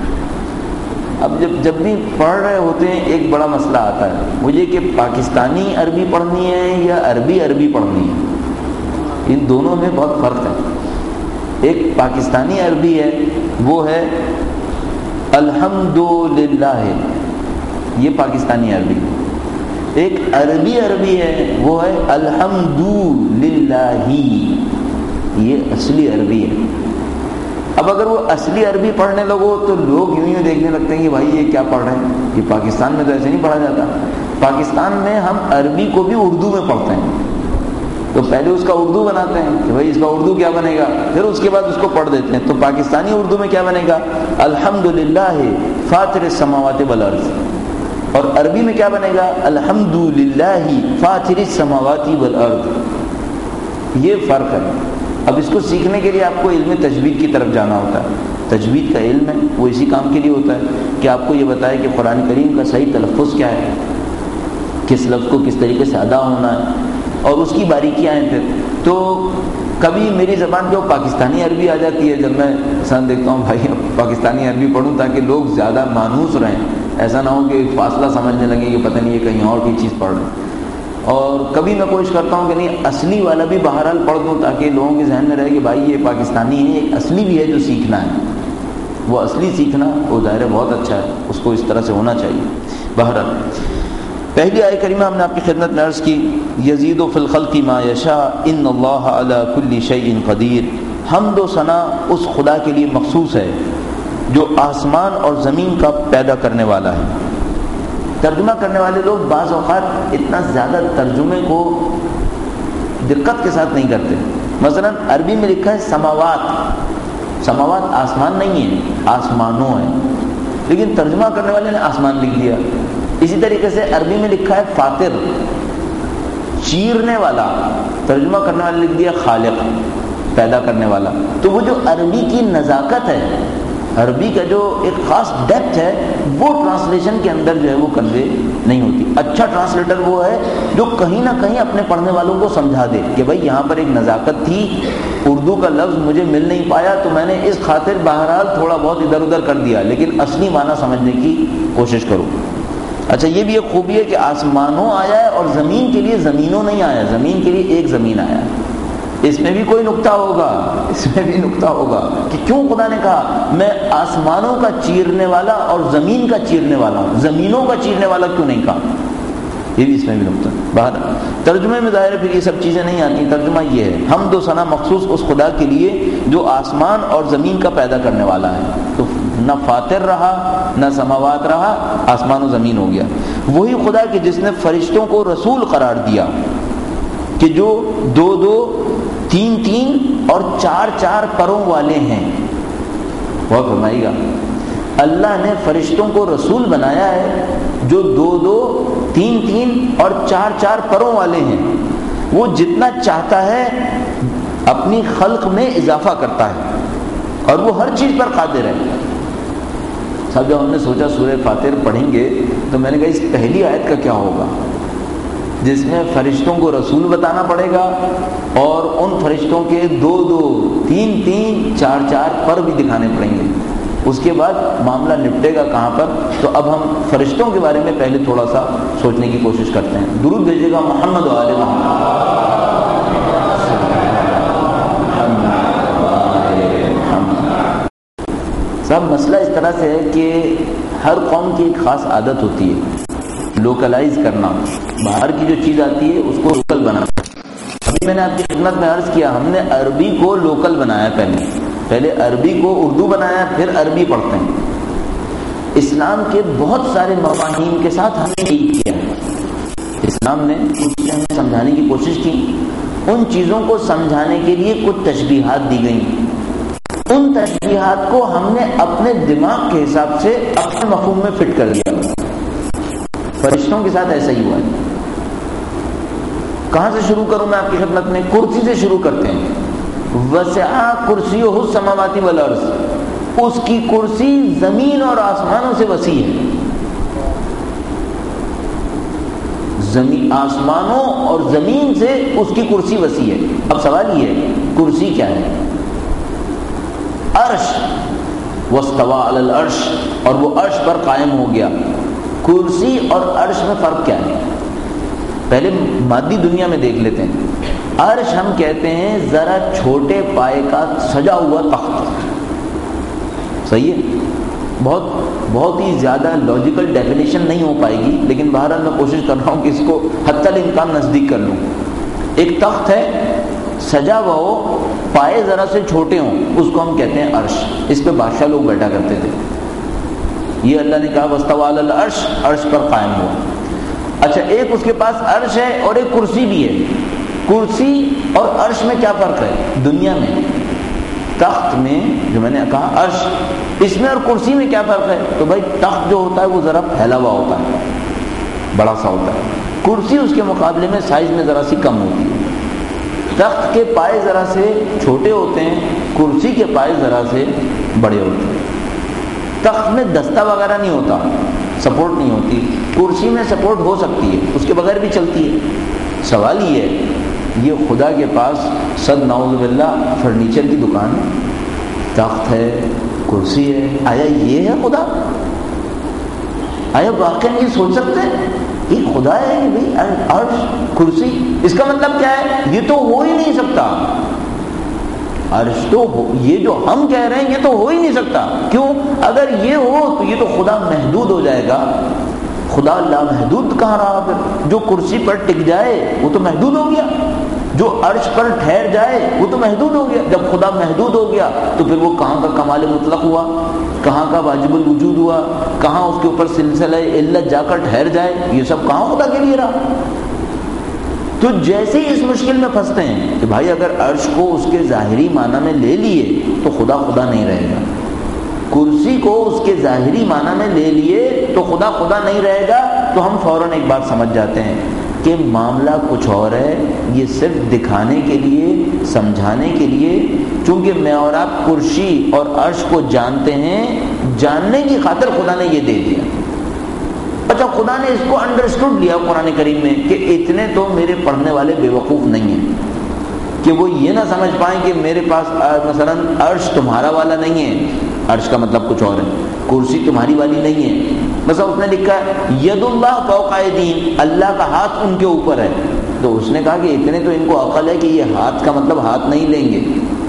اب جب جب بھی پڑھ رہے ہوتے ہیں ایک بڑا مسئلہ آتا ہے، وہ یہ کہ پاکستانی عربی پڑھنی ہے یا عربی عربی پڑھنی ہے، ان دونوں میں بہت فرق ہے۔ ایک پاکستانی عربی ہے وہ ہے الحمدللہ، یہ پاکستانی عربی۔ ایک عربی عربی ہے وہ ہے الحمدللہ، یہ اصلی عربی ہے۔ اب اگر وہ اصلی عربی پڑھنے لگو تو لوگ یوں ہی دیکھنے لگتے ہیں کہ بھائی یہ کیا پڑھ رہے ہیں، یہ پاکستان میں تو ایسے نہیں پڑھا جاتا۔ پاکستان میں ہم عربی کو بھی اردو میں پڑھتے ہیں، تو پہلے اس کا اردو بناتے ہیں کہ بھائی اس کا اردو کیا بنے گا، پھر اس کے بعد اس کو پڑھ دیتے ہیں۔ تو پاکستانی اردو میں کیا بنے گا؟ الحمدللہ فاطر السماوات والارض، اور عربی میں کیا بنے گا؟ الحمدللہ فاطر السماوات والارض۔ یہ فرق ہے۔ اب اس کو سیکھنے کے لیے آپ کو علم تجوید کی طرف جانا ہوتا ہے۔ تجوید کا علم ہے وہ اسی کام کے لیے ہوتا ہے کہ آپ کو یہ بتائے کہ قرآن کریم کا صحیح تلفظ کیا ہے، کس لفظ کو کس طریقے سے ادا ہونا ہے، اور اس کی باریکیاں ہیں۔ پھر تو کبھی میری زبان پہ پاکستانی عربی آ جاتی ہے، جب میں انسان دیکھتا ہوں بھائی پاکستانی عربی پڑھوں تاکہ لوگ زیادہ مانوس رہیں، ایسا نہ ہو کہ فاصلہ سمجھنے لگے کہ پتہ نہیں یہ کہیں اور کی چیز پڑھ رہے ہیں۔ اور کبھی میں کوشش کرتا ہوں کہ نہیں اصلی والا بھی بہرحال پڑھ دوں تاکہ لوگوں کے ذہن میں رہے کہ بھائی یہ پاکستانی ہے، ایک اصلی بھی ہے جو سیکھنا ہے۔ وہ اصلی سیکھنا وہ ظاہر ہے بہت اچھا ہے، اس کو اس طرح سے ہونا چاہیے۔ بہرحال پہلی آیہ کریمہ ہم نے آپ کی خدمت میں عرض کی، یزید فی الخلق ما یشاء ان اللہ علی کل شیء قدیر۔ حمد و ثنا اس خدا کے لیے مخصوص ہے جو آسمان اور زمین کا پیدا کرنے والا ہے. ترجمہ کرنے والے لوگ بعض اوقات اتنا زیادہ ترجمے کو دقت کے ساتھ نہیں کرتے. مثلا عربی میں لکھا ہے سماوات. سماوات آسمان نہیں ہے، آسمانوں ہے، لیکن ترجمہ کرنے والے نے آسمان لکھ دیا. اسی طریقے سے عربی میں لکھا ہے فاطر، چیرنے والا، ترجمہ کرنے والے لکھ دیا خالق، پیدا کرنے والا. تو وہ جو عربی کی نزاکت ہے، عربی کا جو ایک خاص ڈیپتھ ہے، وہ ٹرانسلیشن کے اندر جو ہے وہ کنوے نہیں ہوتی. اچھا ٹرانسلیٹر وہ ہے جو کہیں نہ کہیں اپنے پڑھنے والوں کو سمجھا دے کہ بھائی یہاں پر ایک نزاکت تھی، اردو کا لفظ مجھے مل نہیں پایا تو میں نے اس خاطر بہرحال تھوڑا بہت ادھر ادھر کر دیا، لیکن اصلی معنی سمجھنے کی کوشش کرو. اچھا یہ بھی ایک خوبی ہے کہ آسمانوں آیا ہے اور زمین کے لیے زمینوں نہیں آیا، زمین کے لیے ایک زمین آیا. اس میں بھی کوئی نقطہ ہوگا، اس میں بھی نقطہ ہوگا کہ کیوں خدا نے کہا میں آسمانوں کا چیرنے والا اور زمین کا چیرنے والا ہوں، زمینوں کا چیرنے والا کیوں نہیں کہا. یہ بھی اس میں بھی نقطہ. باہر ترجمے میں ظاہر ہے پھر یہ سب چیزیں نہیں آتی. ترجمہ یہ ہے حمد و ثنا مخصوص اس خدا کے لیے جو آسمان اور زمین کا پیدا کرنے والا ہے. تو نہ فاطر رہا نہ سماوات رہا، آسمان و زمین ہو گیا. وہی خدا کہ جس نے فرشتوں کو رسول قرار دیا کہ جو دو دو تین تین اور چار چار پروں والے ہیں. وہ فرمائے گا اللہ نے فرشتوں کو رسول بنایا ہے جو دو دو تین تین اور چار چار پروں والے ہیں. وہ جتنا چاہتا ہے اپنی خلق میں اضافہ کرتا ہے اور وہ ہر چیز پر قادر ہے. صاحب جب ہم نے سوچا سورہ فاطر پڑھیں گے تو میں نے کہا اس پہلی آیت کا کیا ہوگا جس میں فرشتوں کو رسول بتانا پڑے گا اور ان فرشتوں کے دو دو تین تین چار چار پر بھی دکھانے پڑیں گے. اس کے بعد معاملہ نپٹے گا کہاں پر. تو اب ہم فرشتوں کے بارے میں پہلے تھوڑا سا سوچنے کی کوشش کرتے ہیں. درود بھیجیے گا محمد و آل محمد. صاحب مسئلہ اس طرح سے ہے کہ ہر قوم کی ایک خاص عادت ہوتی ہے لوکلائز کرنا. باہر کی جو چیز آتی ہے اس کو لوکل بنانا. ابھی میں نے آپ کی خدمت میں عرض کیا ہم نے عربی کو لوکل بنایا، پہلے پہلے عربی کو اردو بنایا پھر عربی پڑھتے ہیں. اسلام کے بہت سارے مفاہیم کے ساتھ ہم نے یہی کیا. اسلام نے کچھ چیزیں ہمیں سمجھانے کی کوشش کی، ان چیزوں کو سمجھانے کے لیے کچھ تشبیہات دی گئیں. ان تشبیہات کو ہم نے اپنے دماغ کے حساب سے اپنے مفہوم میں فٹ کر دیا. فرشتوں کے ساتھ ایسا ہی ہوا ہے. کہاں سے شروع کروں میں آپ کی خدمت میں؟ کرسی سے شروع کرتے ہیں. وسع کرسیہ السماوات والارض، اس کی کرسی زمین اور آسمانوں سے وسیع ہے. زمین آسمانوں اور زمین سے اس کی کرسی وسیع ہے. اب سوال یہ ہے کرسی کیا ہے؟ عرش. واستوى علی العرش، اور وہ عرش پر قائم ہو گیا. کرسی اور عرش میں فرق کیا ہے؟ پہلے مادی دنیا میں دیکھ لیتے ہیں. عرش ہم کہتے ہیں ذرا چھوٹے پائے کا سجا ہوا تخت. صحیح ہے؟ بہت بہت ہی زیادہ لاجیکل ڈیفینیشن نہیں ہو پائے گی، لیکن بہرحال میں کوشش کر رہا ہوں کہ اس کو حتی الامکان نزدیک کر لوں. ایک تخت ہے سجا ہوا ہو، پائے ذرا سے چھوٹے ہوں، اس کو ہم کہتے ہیں عرش. اس پہ بادشاہ لوگ بیٹھا کرتے تھے. یہ اللہ نے کہا واستوى علی العرش، عرش پر قائم ہوا. اچھا ایک اس کے پاس عرش ہے اور ایک کرسی بھی ہے. کرسی اور عرش میں کیا فرق ہے دنیا میں؟ تخت میں جو میں نے کہا عرش، اس میں اور کرسی میں کیا فرق ہے؟ تو بھائی تخت جو ہوتا ہے وہ ذرا پھیلا ہوا ہوتا ہے، بڑا سا ہوتا ہے. کرسی اس کے مقابلے میں سائز میں ذرا سی کم ہوتی ہے. تخت کے پائے ذرا سے چھوٹے ہوتے ہیں، کرسی کے پائے ذرا سے بڑے ہوتے ہیں. تخت میں دستہ وغیرہ نہیں ہوتا، سپورٹ نہیں ہوتی. کرسی میں سپورٹ ہو سکتی ہے، اس کے بغیر بھی چلتی ہے. سوال یہ ہے یہ خدا کے پاس صد نعوذ باللہ فرنیچر کی دکان ہے، تخت ہے، کرسی ہے، آیا یہ ہے خدا؟ آیا واقعی یہ سوچ سکتے ہیں یہ خدا ہے؟ بھائی عرش کرسی، اس کا مطلب کیا ہے؟ یہ تو ہو ہی نہیں سکتا. عرش تو ہو، یہ جو ہم کہہ رہے ہیں یہ تو ہو ہی نہیں سکتا. کیوں؟ اگر یہ ہو تو یہ تو خدا محدود ہو جائے گا. خدا لامحدود کہاں رہا؟ پھر جو کرسی پر ٹک جائے وہ تو محدود ہو گیا. جو عرش پر ٹھہر جائے وہ تو محدود ہو گیا. جب خدا محدود ہو گیا تو پھر وہ کہاں کا کمال مطلق ہوا, کہاں کا واجب الوجود ہوا, کہاں اس کے اوپر سلسلہ علت جا کر ٹھہر جائے, یہ سب کہاں خدا کے لیے رہا. تو جیسے ہی اس مشکل میں پھنستے ہیں کہ بھائی اگر عرش کو اس کے ظاہری معنی میں لے لیے تو خدا خدا نہیں رہے گا, کرسی کو اس کے ظاہری معنی میں لے لیے تو خدا خدا نہیں رہے گا, تو ہم فوراً ایک بات سمجھ جاتے ہیں کہ معاملہ کچھ اور ہے. یہ صرف دکھانے کے لیے, سمجھانے کے لیے, چونکہ میں اور آپ کرسی اور عرش کو جانتے ہیں, جاننے کی خاطر خدا نے یہ دے دیا. اچھا, خدا نے اس کو انڈرسٹوڈ لیا قرآن کریم میں کہ اتنے تو میرے پڑھنے والے بے وقوف نہیں ہیں کہ وہ یہ نہ سمجھ پائیں کہ میرے پاس مثلا عرش تمہارا والا نہیں ہے, عرش کا مطلب کچھ اور ہے, کرسی تمہاری والی نہیں ہے. مثلا اس نے لکھا ہے ید اللہ فوق ایدیہم, اللہ کا ہاتھ ان کے اوپر ہے, تو اس نے کہا کہ اتنے تو ان کو عقل ہے کہ یہ ہاتھ کا مطلب ہاتھ نہیں لیں گے.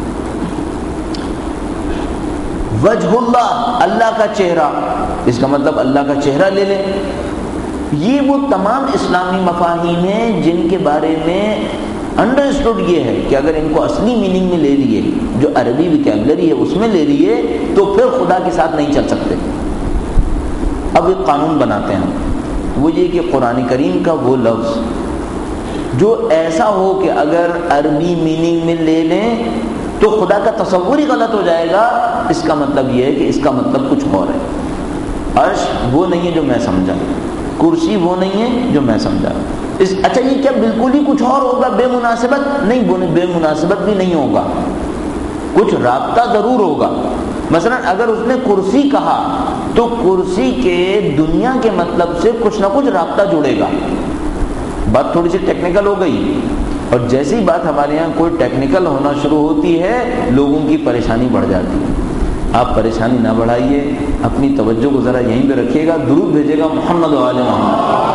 وجہ اللہ, اللہ کا چہرہ, اس کا مطلب اللہ کا چہرہ لے لیں. یہ وہ تمام اسلامی مفاہیم ہیں جن کے بارے میں انڈرسٹوڈ یہ ہے کہ اگر ان کو اصلی میننگ میں لے لیے, جو عربی ویکیبلری ہے اس میں لے لیے, تو پھر خدا کے ساتھ نہیں چل سکتے. اب ایک قانون بناتے ہیں, وہ یہ کہ قرآن کریم کا وہ لفظ جو ایسا ہو کہ اگر عربی میننگ میں لے لیں تو خدا کا تصور ہی غلط ہو جائے گا. اس کا مطلب یہ ہے کہ اس کا مطلب کچھ اور ہے. عرش وہ نہیں ہے جو میں سمجھا, کرسی وہ نہیں ہے جو میں سمجھا. اس اچھا یہ کیا بالکل ہی کچھ اور ہوگا بے مناسبت؟ نہیں, بے مناسبت بھی نہیں ہوگا, کچھ رابطہ ضرور ہوگا. مثلا اگر اس نے کرسی کہا تو کرسی کے دنیا کے مطلب سے کچھ نہ کچھ رابطہ جڑے گا. بات تھوڑی سی ٹیکنیکل ہو گئی, اور جیسی بات ہمارے یہاں کوئی ٹیکنیکل ہونا شروع ہوتی ہے لوگوں کی پریشانی بڑھ جاتی ہے. آپ پریشانی نہ بڑھائیے, اپنی توجہ کو ذرا یہیں پہ رکھیے گا. درود بھیجے گا محمد و آل محمد.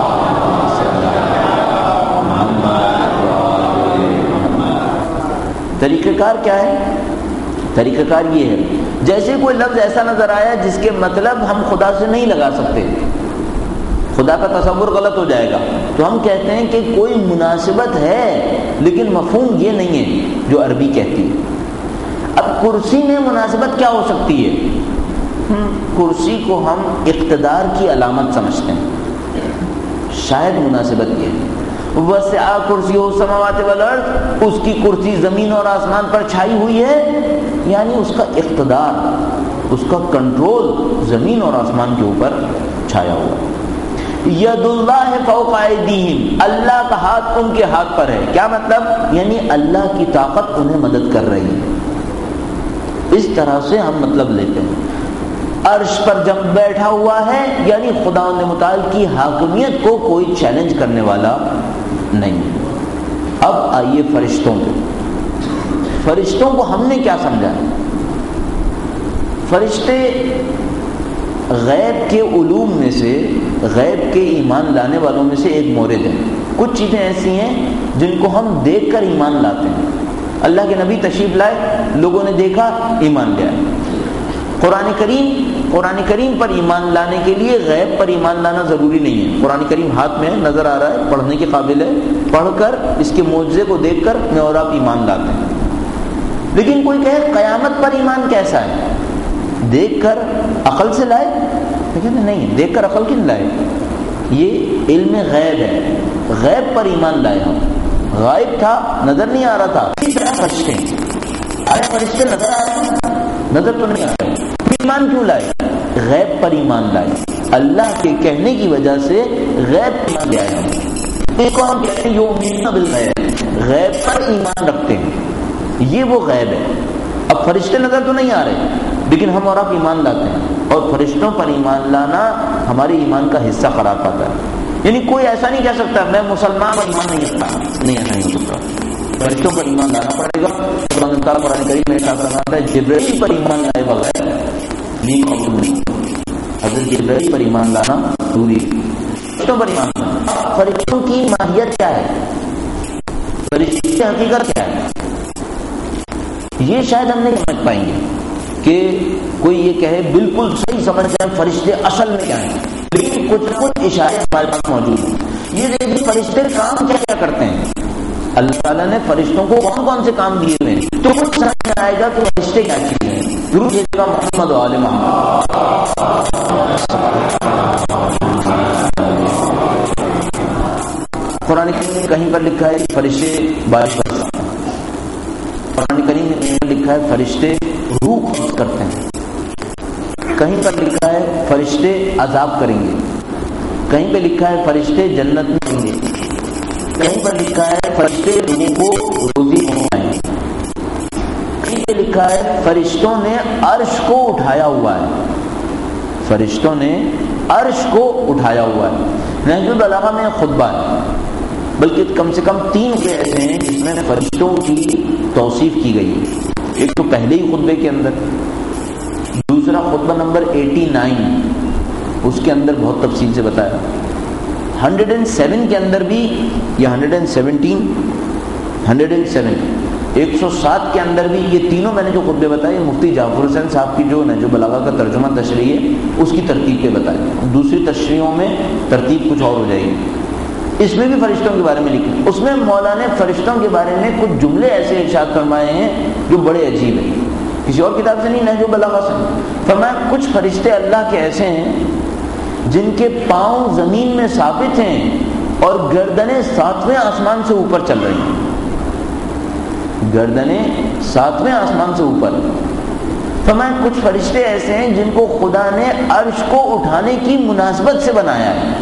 طریقہ کار کیا ہے؟ طریقہ کار یہ ہے, جیسے کوئی لفظ ایسا نظر آیا جس کے مطلب ہم خدا سے نہیں لگا سکتے, خدا کا تصور غلط ہو جائے گا, تو ہم کہتے ہیں کہ کوئی مناسبت ہے لیکن مفہوم یہ نہیں ہے جو عربی کہتی ہے. اب کرسی میں مناسبت کیا ہو سکتی ہے؟ کرسی کو ہم اقتدار کی علامت سمجھتے ہیں, شاید مناسبت یہ ہے وسع کرسی السماوات والارض, اس کی کرسی زمین اور آسمان پر چھائی ہوئی ہے, یعنی اس کا اقتدار, اس کا کنٹرول زمین اور آسمان کے اوپر چھایا ہوا. ید اللہ فوق ایدیہم, اللہ کا ہاتھ ان کے ہاتھ پر ہے. کیا مطلب؟ یعنی اللہ کی طاقت انہیں مدد کر رہی ہے. اس طرح سے ہم مطلب لیتے ہیں. عرش پر جب بیٹھا ہوا ہے یعنی خدا متعال کی حاکمیت کو کوئی چیلنج کرنے والا نہیں. اب آئیے فرشتوں پہ. فرشتوں کو ہم نے کیا سمجھا؟ فرشتے غیب کے علوم میں سے, غیب کے ایمان لانے والوں میں سے ایک مورد ہیں. کچھ چیزیں ایسی ہیں جن کو ہم دیکھ کر ایمان لاتے ہیں. اللہ کے نبی تشریف لائے, لوگوں نے دیکھا, ایمان لیا. قرآن کریم قرآن کریم پر ایمان لانے کے لیے غیب پر ایمان لانا ضروری نہیں ہے. قرآن کریم ہاتھ میں نظر آ رہا ہے, پڑھنے کے قابل ہے, پڑھ کر اس کے معجزے کو دیکھ کر میں اور آپ ایمان لاتے ہیں. لیکن کوئی کہے قیامت پر ایمان کیسا ہے؟ دیکھ کر عقل سے لائے؟ نہیں, دیکھ کر عقل کن لائے؟ یہ علم غیب ہے, غیب پر ایمان لائے ہم. غائب تھا, نظر نہیں آ رہا تھا. اس طرح فرشتے آئے, فرشتے نظر آ رہے ہیں, نظر تو نہیں آ رہے. ایمان کیوں لائے؟ غیب پر ایمان لائے. اللہ کے کہنے کی وجہ سے غیب پر ایمان لائے ہم. ایک کو ہم کہتے ہیں یؤمنون بالغیب, غیب پر ایمان رکھتے ہیں, یہ وہ غیب ہے. اب فرشتے نظر تو نہیں آ رہے لیکن ہم اور آپ ایمان لاتے ہیں, اور فرشتوں پر ایمان لانا ہمارے ایمان کا حصہ قرار پاتا ہے. یعنی کوئی ایسا نہیں کہہ سکتا میں مسلمان پر ایمان نہیں رکھتا, نہیں, ایسا نہیں ہو سکتا. فرشتوں پر ایمان لانا پڑے گا. قرآن تعالیٰ قرآن کریم میں ساتھ رہا ہے جبرائیل پر ایمان لائے بغیر دین قبول نہیں. حضرت جبرائیل پر ایمان لانا ضروری ہے. فرشتوں پر ایمان لانا, فرشتوں کی ماہیت کیا ہے, فرشتے کی حقیقت کیا ہے, یہ شاید ہم نہیں سمجھ پائیں گے کہ کوئی یہ کہے بالکل صحیح سمجھ جائے فرشتے اصل میں کیا ہیں. لیکن کچھ کچھ اشارے ہمارے پاس موجود ہیں. یہ دیکھیں فرشتے کام کیا کیا کرتے ہیں. اللہ تعالیٰ نے فرشتوں کو کون کون سے کام دیے ہوئے ہیں، تو کچھ سمجھ میں آئے گا کہ فرشتے کیا چیز ہیں. درود بھیجے گا محمد و آل محمد. قرآن کریم میں کہیں پر لکھا ہے کہ فرشتے بارش برساتے ہیں. قرآن کریم میں کہیں پر لکھا ہے فرشتے روح قبض کرتے ہیں. کہیں پر لکھا ہے فرشتے عذاب کریں گے. کہیں پہ لکھا ہے فرشتے جنت میں ہوں گے. کہیں پر لکھا ہے فرشتے لوگوں کو روزی پہنچائیں گے. کہیں پہ لکھا ہے فرشتوں نے عرش کو اٹھایا ہوا ہے. فرشتوں نے عرش کو اٹھایا ہوا ہے. نہج البلاغہ میں خطبہ ہے، بلکہ کم سے کم تین کے ایسے ہیں جس میں فرشتوں کی توصیف کی گئی ہے. ایک تو پہلے ہی خطبے کے اندر، دوسرا خطبہ نمبر اٹھاسی، اس کے اندر بہت تفصیل سے بتایا. ہنڈریڈ اینڈ سیون کے اندر بھی، یا hundred and seventeen, hundred and seven, ایک سو سات کے اندر بھی، یہ تینوں میں نے جو خطبے بتائے مفتی جعفر حسین صاحب کی جو نہج البلاغہ کا ترجمہ تشریح ہے اس کی ترتیب پہ بتائے. دوسری تشریحوں میں ترتیب کچھ اور ہو جائے گی. اس میں بھی فرشتوں کے بارے میں لکھا. اس میں مولا نے فرشتوں کے بارے میں کچھ جملے ایسے ارشاد فرمائے ہیں جو بڑے عجیب ہیں. کسی اور کتاب سے نہیں، نہج البلاغہ سے. فرمایا کچھ فرشتے اللہ کے ایسے ہیں جن کے پاؤں زمین میں ثابت ہیں اور گردنیں ساتویں آسمان سے اوپر چل رہی ہیں. گردنیں ساتویں آسمان سے اوپر. فرمایا کچھ فرشتے ایسے ہیں جن کو خدا نے عرش کو اٹھانے کی مناسبت سے بنایا ہے.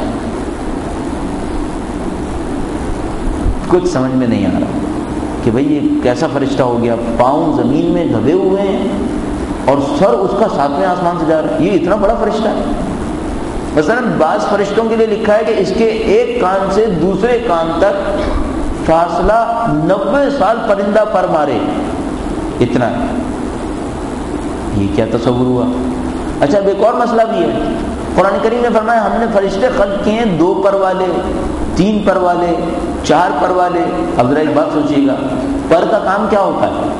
کچھ سمجھ میں نہیں آ رہا کہ بھئی یہ کیسا فرشتہ ہو گیا، پاؤں زمین میں دبے ہوئے ہیں اور سر اس کا ساتویں آسمان سے جا رہا ہے. یہ اتنا بڑا فرشتہ ہے. مثلا بعض فرشتوں کے لیے لکھا ہے کہ اس کے ایک کان سے دوسرے کان تک فاصلہ نبے سال پرندہ پر مارے. اتنا ہے. یہ کیا تصور ہوا؟ اچھا اب ایک اور مسئلہ بھی ہے. قرآن کریم نے فرمایا ہم نے فرشتے خلق کیے ہیں دو پر والے، تین پر والے، چار پر والے. اب ذرا ایک بات سوچیے گا، پر کا کام کیا ہوتا ہے؟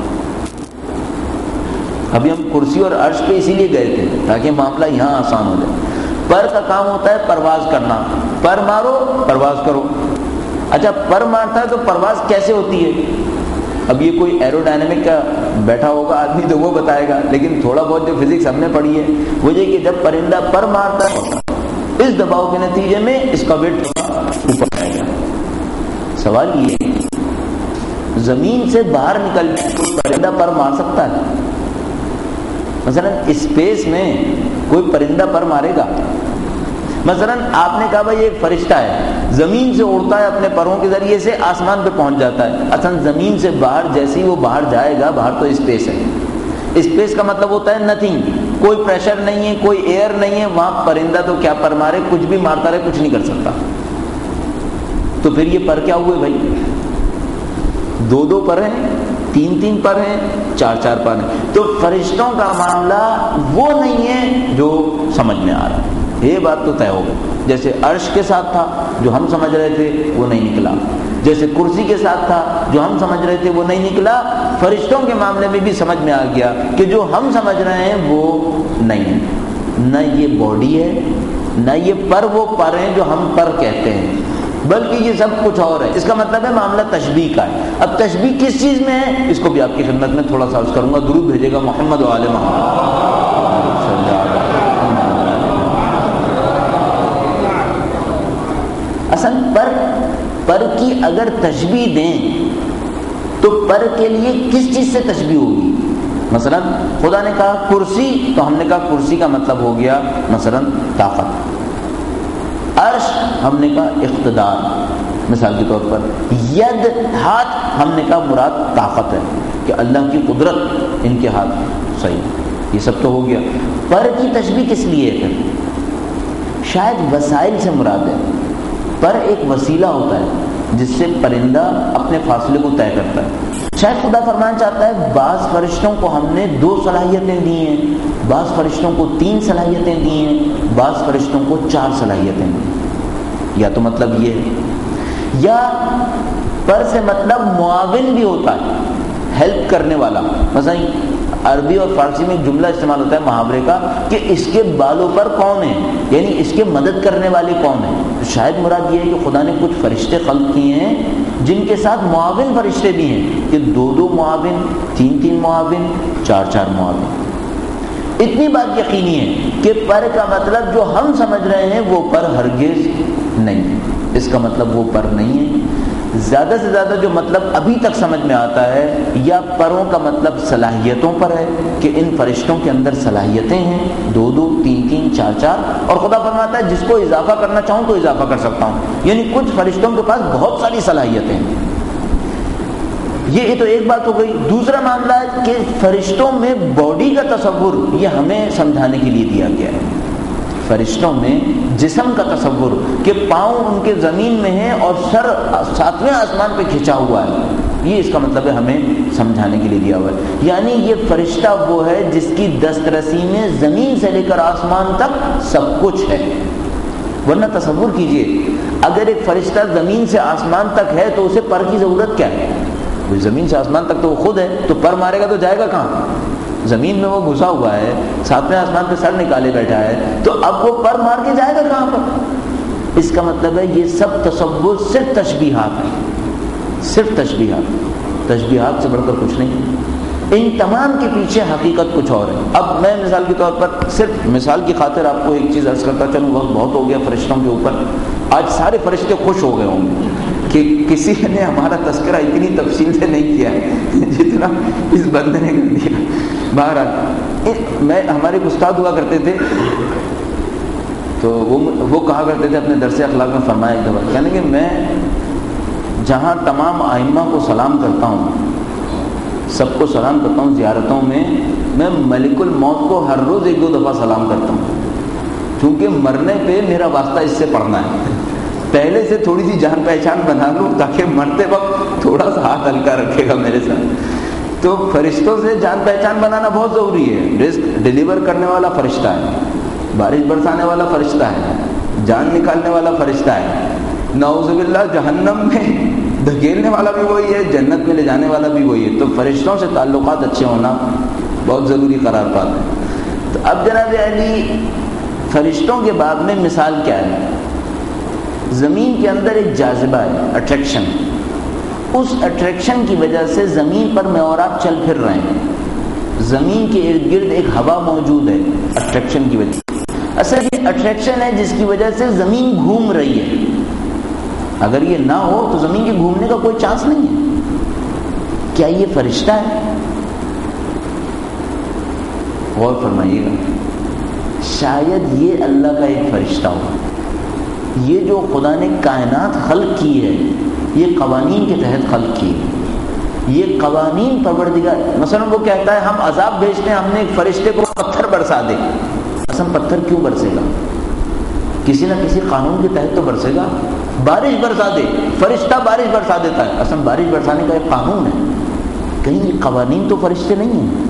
ابھی ہم کرسی اور عرش پہ اسی لیے گئے تھے تاکہ معاملہ یہاں آسان ہو جائے. پر کا کام ہوتا ہے پرواز کرنا. پر مارو پرواز کرو. اچھا پر مارتا ہے تو پرواز کیسے ہوتی ہے؟ اب یہ کوئی ایرو ڈائنامک کا بیٹھا ہوگا آدمی تو وہ بتائے گا، لیکن تھوڑا بہت جو فزکس ہم نے پڑھی ہے وہ یہ کہ جب پرندہ پر مارتا ہے اس دباؤ کے نتیجے میں اس کا ویٹ اوپر آئے گا. سوال یہ ہے زمین سے باہر نکل کوئی پرندہ پر مار سکتا ہے؟ مثلا اسپیس میں کوئی پرندہ پر مارے گا؟ مثلا آپ نے کہا بھائی ایک فرشتہ ہے زمین سے اڑتا ہے اپنے پروں کے ذریعے سے آسمان پہ پہنچ جاتا ہے. اصلا زمین سے باہر جیسے ہی وہ باہر جائے گا، باہر تو اسپیس ہے. اسپیس کا مطلب ہوتا ہے نتھنگ، کوئی پریشر نہیں ہے، کوئی ایئر نہیں ہے. وہاں پرندہ تو کیا پر مارے، کچھ بھی مارتا رہے، کچھ نہیں کر سکتا. تو پھر یہ پر کیا ہوئے بھائی؟ دو دو پر ہیں، تین تین پر ہیں، چار چار پر ہیں. تو فرشتوں کا معاملہ وہ نہیں ہے جو سمجھ میں آ رہا ہے. یہ بات تو طے ہو گئی. جیسے عرش کے ساتھ تھا جو ہم سمجھ رہے تھے وہ نہیں نکلا، جیسے کرسی کے ساتھ تھا جو ہم سمجھ رہے تھے وہ نہیں نکلا. فرشتوں کے معاملے میں بھی سمجھ میں آ گیا کہ جو ہم سمجھ رہے ہیں وہ نہیں ہے. نہ یہ باڈی ہے، نہ یہ پر وہ پر ہیں جو ہم پر کہتے ہیں، بلکہ یہ سب کچھ اور ہے. اس کا مطلب ہے معاملہ تشبیہ کا ہے. اب تشبیہ کس چیز میں ہے اس کو بھی آپ کی خدمت میں تھوڑا سا عرض کروں گا. درود بھیجے گا محمد و آل محمد. اصل پر پر کی اگر تشبیہ دیں تو پر کے لیے کس چیز سے تشبیہ ہوگی؟ مثلا خدا نے کہا کرسی تو ہم نے کہا کرسی کا مطلب ہو گیا مثلا طاقت. عرش ہم نے کہا اقتدار مثال کے طور پر. ید ہاتھ ہم نے کہا مراد طاقت ہے کہ اللہ کی قدرت ان کے ہاتھ. صحیح، یہ سب تو ہو گیا. پر کی تشبیہ کس لیے ہے؟ شاید وسائل سے مراد ہے. پر ایک وسیلہ ہوتا ہے جس سے پرندہ اپنے فاصلے کو طے کرتا ہے. شاید خدا فرمانا چاہتا ہے بعض فرشتوں کو ہم نے دو صلاحیتیں دی ہیں، بعض فرشتوں کو تین صلاحیتیں دی ہیں، بعض فرشتوں کو چار صلاحیتیں دی. یا تو مطلب یہ ہے، یا پر سے مطلب معاون بھی ہوتا ہے، ہیلپ کرنے والا. مثلا عربی اور فارسی میں جملہ استعمال ہوتا ہے محاورے کا کہ اس کے بالوں پر کون ہے، یعنی اس کے مدد کرنے والے کون ہیں. شاید مراد یہ ہے کہ خدا نے کچھ فرشتے خلق کیے ہیں جن کے ساتھ معاون فرشتے بھی ہیں کہ دو دو معاون، تین تین معاون، چار چار معاون۔ اتنی بات یقینی ہے کہ پر کا مطلب جو ہم سمجھ رہے ہیں وہ پر ہرگز نہیں، اس کا مطلب وہ پر نہیں ہے۔ زیادہ سے زیادہ جو مطلب ابھی تک سمجھ میں آتا ہے یا پروں کا مطلب صلاحیتوں پر ہے کہ ان فرشتوں کے اندر صلاحیتیں ہیں، دو دو، تین تین، چار چار، اور خدا فرماتا ہے جس کو اضافہ کرنا چاہوں تو اضافہ کر سکتا ہوں، یعنی کچھ فرشتوں کے پاس بہت ساری صلاحیتیں ہیں۔ یہ تو ایک بات ہو گئی۔ دوسرا معاملہ ہے کہ فرشتوں میں باڈی کا تصور یہ ہمیں سمجھانے کے لیے دیا گیا ہے۔ فرشتوں میں جسم کا تصور کہ پاؤں ان کے زمین میں ہیں اور سر ساتویں آسمان پہ کھنچا ہوا ہے، یہ اس کا مطلب ہے ہمیں سمجھانے کے لیے دیا ہوا ہے۔ یعنی یہ فرشتہ وہ ہے جس کی دسترسی میں زمین سے لے کر آسمان تک سب کچھ ہے۔ ورنہ تصور کیجئے اگر ایک فرشتہ زمین سے آسمان تک ہے تو اسے پر کی ضرورت کیا ہے؟ زمین سے آسمان تک تو وہ خود ہے، تو پر مارے گا تو جائے گا کہاں؟ زمین میں وہ گھسا ہوا ہے، ساتویں آسمان پہ سر نکالے بیٹھا ہے، تو اب وہ پر مار کے جائے گا کہاں پر؟ اس کا مطلب ہے یہ سب تصور صرف تشبیہات ہیں، صرف تشبیہات، تشبیہات سے بڑھ کر کچھ نہیں۔ ان تمام کے پیچھے حقیقت کچھ اور ہے۔ اب میں مثال کے طور پر صرف مثال کی خاطر آپ کو ایک چیز عرض کرتا چلوں، وقت بہت ہو گیا فرشتوں کے اوپر۔ آج سارے فرشتے خوش ہو گئے ہوں گے کہ کسی نے ہمارا تذکرہ اتنی تفصیل سے نہیں کیا ہے جتنا اس بندے نے کر دیا۔ بہرحال میں ہمارے ایک استاد ہوا کرتے تھے تو وہ وہ کہا کرتے تھے اپنے درس اخلاق میں فرمایا ایک دفعہ، یعنی کہ میں جہاں تمام ائمہ کو سلام کرتا ہوں، سب کو سلام کرتا ہوں زیارتوں میں، میں ملک الموت کو ہر روز ایک دو دفعہ سلام کرتا ہوں، کیونکہ مرنے پہ میرا واسطہ اس سے پڑھنا ہے۔ پہلے سے تھوڑی سی جان پہچان بنا لوں تاکہ مرتے وقت تھوڑا سا ہاتھ ہلکا رکھے گا میرے ساتھ۔ تو فرشتوں سے جان پہچان بنانا بہت ضروری ہے۔ رزق ڈیلیور کرنے والا فرشتہ ہے، بارش برسانے والا فرشتہ ہے، جان نکالنے والا فرشتہ ہے، نعوذ باللہ جہنم میں دھکیلنے والا بھی وہی ہے، جنت میں لے جانے والا بھی وہی ہے۔ تو فرشتوں سے تعلقات اچھے ہونا بہت ضروری قرار پاتا ہے۔ تو اب جناب علی فرشتوں کے باب میں مثال کیا ہے؟ زمین کے اندر ایک جاذبہ ہے، اٹریکشن، اس اٹریکشن کی وجہ سے زمین پر میں اور آپ چل پھر رہے ہیں، زمین کے ارد گرد ایک ہوا موجود ہے اٹریکشن کی وجہ سے۔ اصل یہ اٹریکشن ہے جس کی وجہ سے زمین گھوم رہی ہے، اگر یہ نہ ہو تو زمین کے گھومنے کا کوئی چانس نہیں ہے۔ کیا یہ فرشتہ ہے؟ غور فرمائیے گا، شاید یہ اللہ کا ایک فرشتہ ہو۔ یہ جو خدا نے کائنات خلق کی ہے یہ قوانین کے تحت خلق کی ہے، یہ قوانین پروردگار۔ مثلا وہ کہتا ہے ہم عذاب بھیجتے ہیں، ہم نے ایک فرشتے کو پتھر برسا دے، اصلا پتھر کیوں برسے گا؟ کسی نہ کسی قانون کے تحت تو برسے گا۔ بارش برسا دے، فرشتہ بارش برسا دیتا ہے، اصلا بارش برسانے کا ایک قانون ہے، کہیں یہ قوانین تو فرشتے نہیں ہیں۔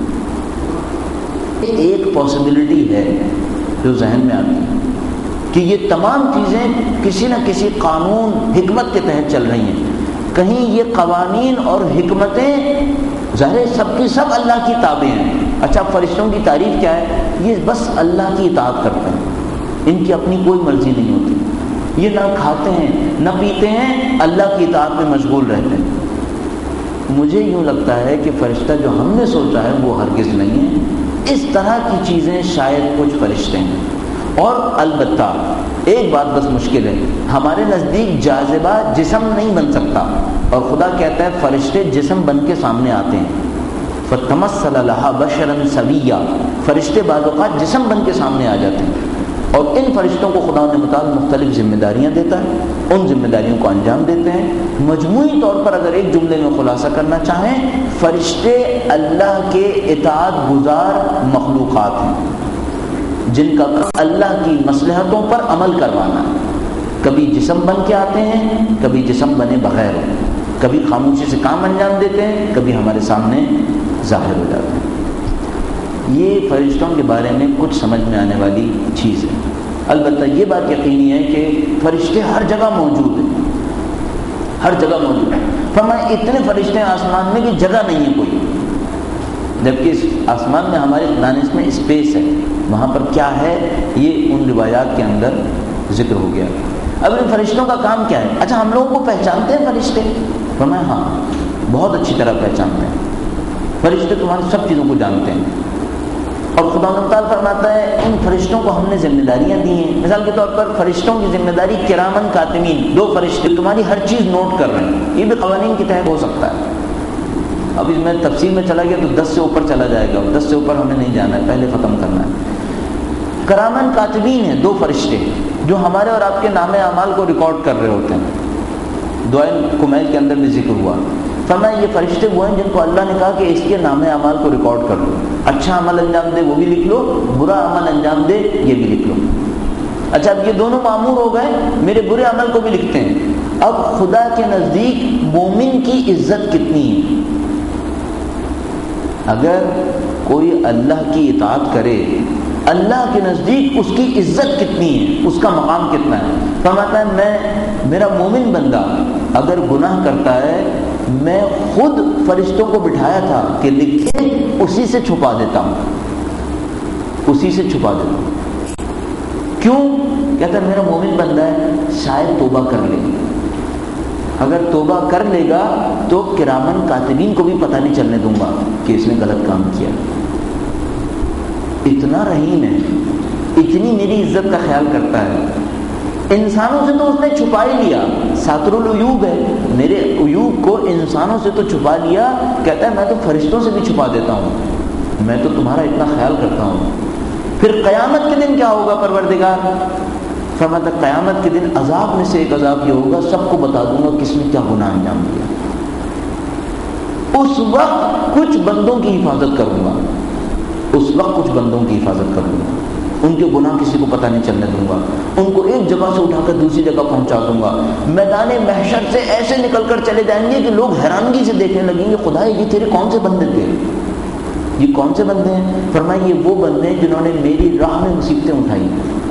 ایک پاسبلٹی ہے جو ذہن میں آتی ہے کہ یہ تمام چیزیں کسی نہ کسی قانون حکمت کے تحت چل رہی ہیں، کہیں یہ قوانین اور حکمتیں ظاہر سب کی سب اللہ کی تابع ہیں۔ اچھا فرشتوں کی تعریف کیا ہے؟ یہ بس اللہ کی اطاعت کرتے ہیں، ان کی اپنی کوئی مرضی نہیں ہوتی، یہ نہ کھاتے ہیں نہ پیتے ہیں، اللہ کی اطاعت میں مشغول رہتے ہیں۔ مجھے یوں لگتا ہے کہ فرشتہ جو ہم نے سوچا ہے وہ ہرگز نہیں ہے، اس طرح کی چیزیں شاید کچھ فرشتے ہیں۔ اور البتہ ایک بات بس مشکل ہے، ہمارے نزدیک جاذبہ جسم نہیں بن سکتا، اور خدا کہتا ہے فرشتے جسم بن کے سامنے آتے ہیں، فَتَمَثَّلَ لَهَا بَشَرًا سَوِيًّا، فرشتے بعض اوقات جسم بن کے سامنے آ جاتے ہیں، اور ان فرشتوں کو خدا نے متعلق مختلف ذمہ داریاں دیتا ہے، ان ذمہ داریوں کو انجام دیتے ہیں۔ مجموعی طور پر اگر ایک جملے میں خلاصہ کرنا چاہیں، فرشتے اللہ کے اطاعت گزار مخلوقات ہیں جن کا اللہ کی مصلحتوں پر عمل کروانا ہے۔ کبھی جسم بن کے آتے ہیں، کبھی جسم بنے بغیر، کبھی خاموشی سے کام انجام دیتے ہیں، کبھی ہمارے سامنے ظاہر ہو جاتے ہیں۔ یہ فرشتوں کے بارے میں کچھ سمجھ میں آنے والی چیز ہے۔ البتہ یہ بات یقینی ہے کہ فرشتے ہر جگہ موجود ہیں، ہر جگہ موجود ہیں۔ فرمایا اتنے فرشتے آسمان میں کہ جگہ نہیں ہے کوئی، جبکہ اس آسمان میں ہمارے دانش میں اسپیس ہے، وہاں پر کیا ہے یہ ان روایات کے اندر ذکر ہو گیا۔ اب ان فرشتوں کا کام کیا ہے؟ اچھا ہم لوگوں کو پہچانتے ہیں فرشتے؟ فرمایا ہاں بہت اچھی طرح پہچانتے ہیں، فرشتے تمہاری سب چیزوں کو جانتے ہیں۔ اور خدا تعالیٰ فرماتا ہے ان فرشتوں کو ہم نے ذمہ داریاں دی ہیں۔ مثال کے طور پر فرشتوں کی ذمہ داری کرامن کاتمین، دو فرشتے تمہاری ہر چیز نوٹ کر رہے ہیں، یہ بھی قوانین کے تحت ہو سکتا ہے۔ اب اس میں تفصیل میں چلا گیا تو دس سے اوپر چلا جائے گا، دس سے اوپر ہمیں نہیں جانا ہے، پہلے ختم کرنا ہے۔ کرامن کاتبین ہیں دو فرشتے جو ہمارے اور آپ کے نام اعمال کو ریکارڈ کر رہے ہوتے ہیں۔ دعائے کمیل کے اندر بھی ذکر ہوا، فرمایا یہ فرشتے وہ ہیں جن کو اللہ نے کہا کہ اس کے نام اعمال کو ریکارڈ کر لو، اچھا عمل انجام دے وہ بھی لکھ لو، برا عمل انجام دے یہ بھی لکھ لو۔ اچھا اب یہ دونوں مامور ہو گئے، میرے برے عمل کو بھی لکھتے ہیں۔ اب خدا کے نزدیک مومن کی عزت کتنی ہے؟ اگر کوئی اللہ کی اطاعت کرے، اللہ کے نزدیک اس کی عزت کتنی ہے، اس کا مقام کتنا ہے؟ فرماتا ہے میں میرا مومن بندہ اگر گناہ کرتا ہے میں خود فرشتوں کو بٹھایا تھا کہ لکھے، اسی سے چھپا دیتا ہوں، اسی سے چھپا دیتا ہوں۔ کیوں؟ کہتا ہے میرا مومن بندہ ہے، شاید توبہ کر لے، اگر توبہ کر لے گا تو کرامن کاتبین کو بھی پتہ نہیں چلنے دوں گا کہ اس نے غلط کام کیا۔ اتنا رحیم ہے، اتنی میری عزت کا خیال کرتا ہے۔ انسانوں سے تو اس نے چھپا ہی لیا، ساتر العیوب ہے، میرے عیوب کو انسانوں سے تو چھپا لیا، کہتا ہے میں تو فرشتوں سے بھی چھپا دیتا ہوں، میں تو تمہارا اتنا خیال کرتا ہوں۔ پھر قیامت کے دن کیا ہوگا پروردگار؟ فرماتا ہے قیامت کے دن عذاب میں سے ایک عذاب یہ ہوگا، سب کو بتا دوں گا کس نے کیا گناہ انجام دیا۔ اس وقت کچھ بندوں کی حفاظت کروں گا، اس وقت کچھ بندوں کی حفاظت کروں گا، ان کے گناہ کسی کو پتہ نہیں چلنے دوں گا، ان کو ایک جگہ سے اٹھا کر دوسری جگہ پہنچا دوں گا، میدان محشر سے ایسے نکل کر چلے جائیں گے کہ لوگ حیرانگی سے دیکھنے لگیں گے خدا یہ تیرے کون سے بندے تھے، یہ کون سے بندے ہیں؟ فرمایا یہ وہ بندے ہیں جنہوں نے میری راہ میں مصیبتیں اٹھائی،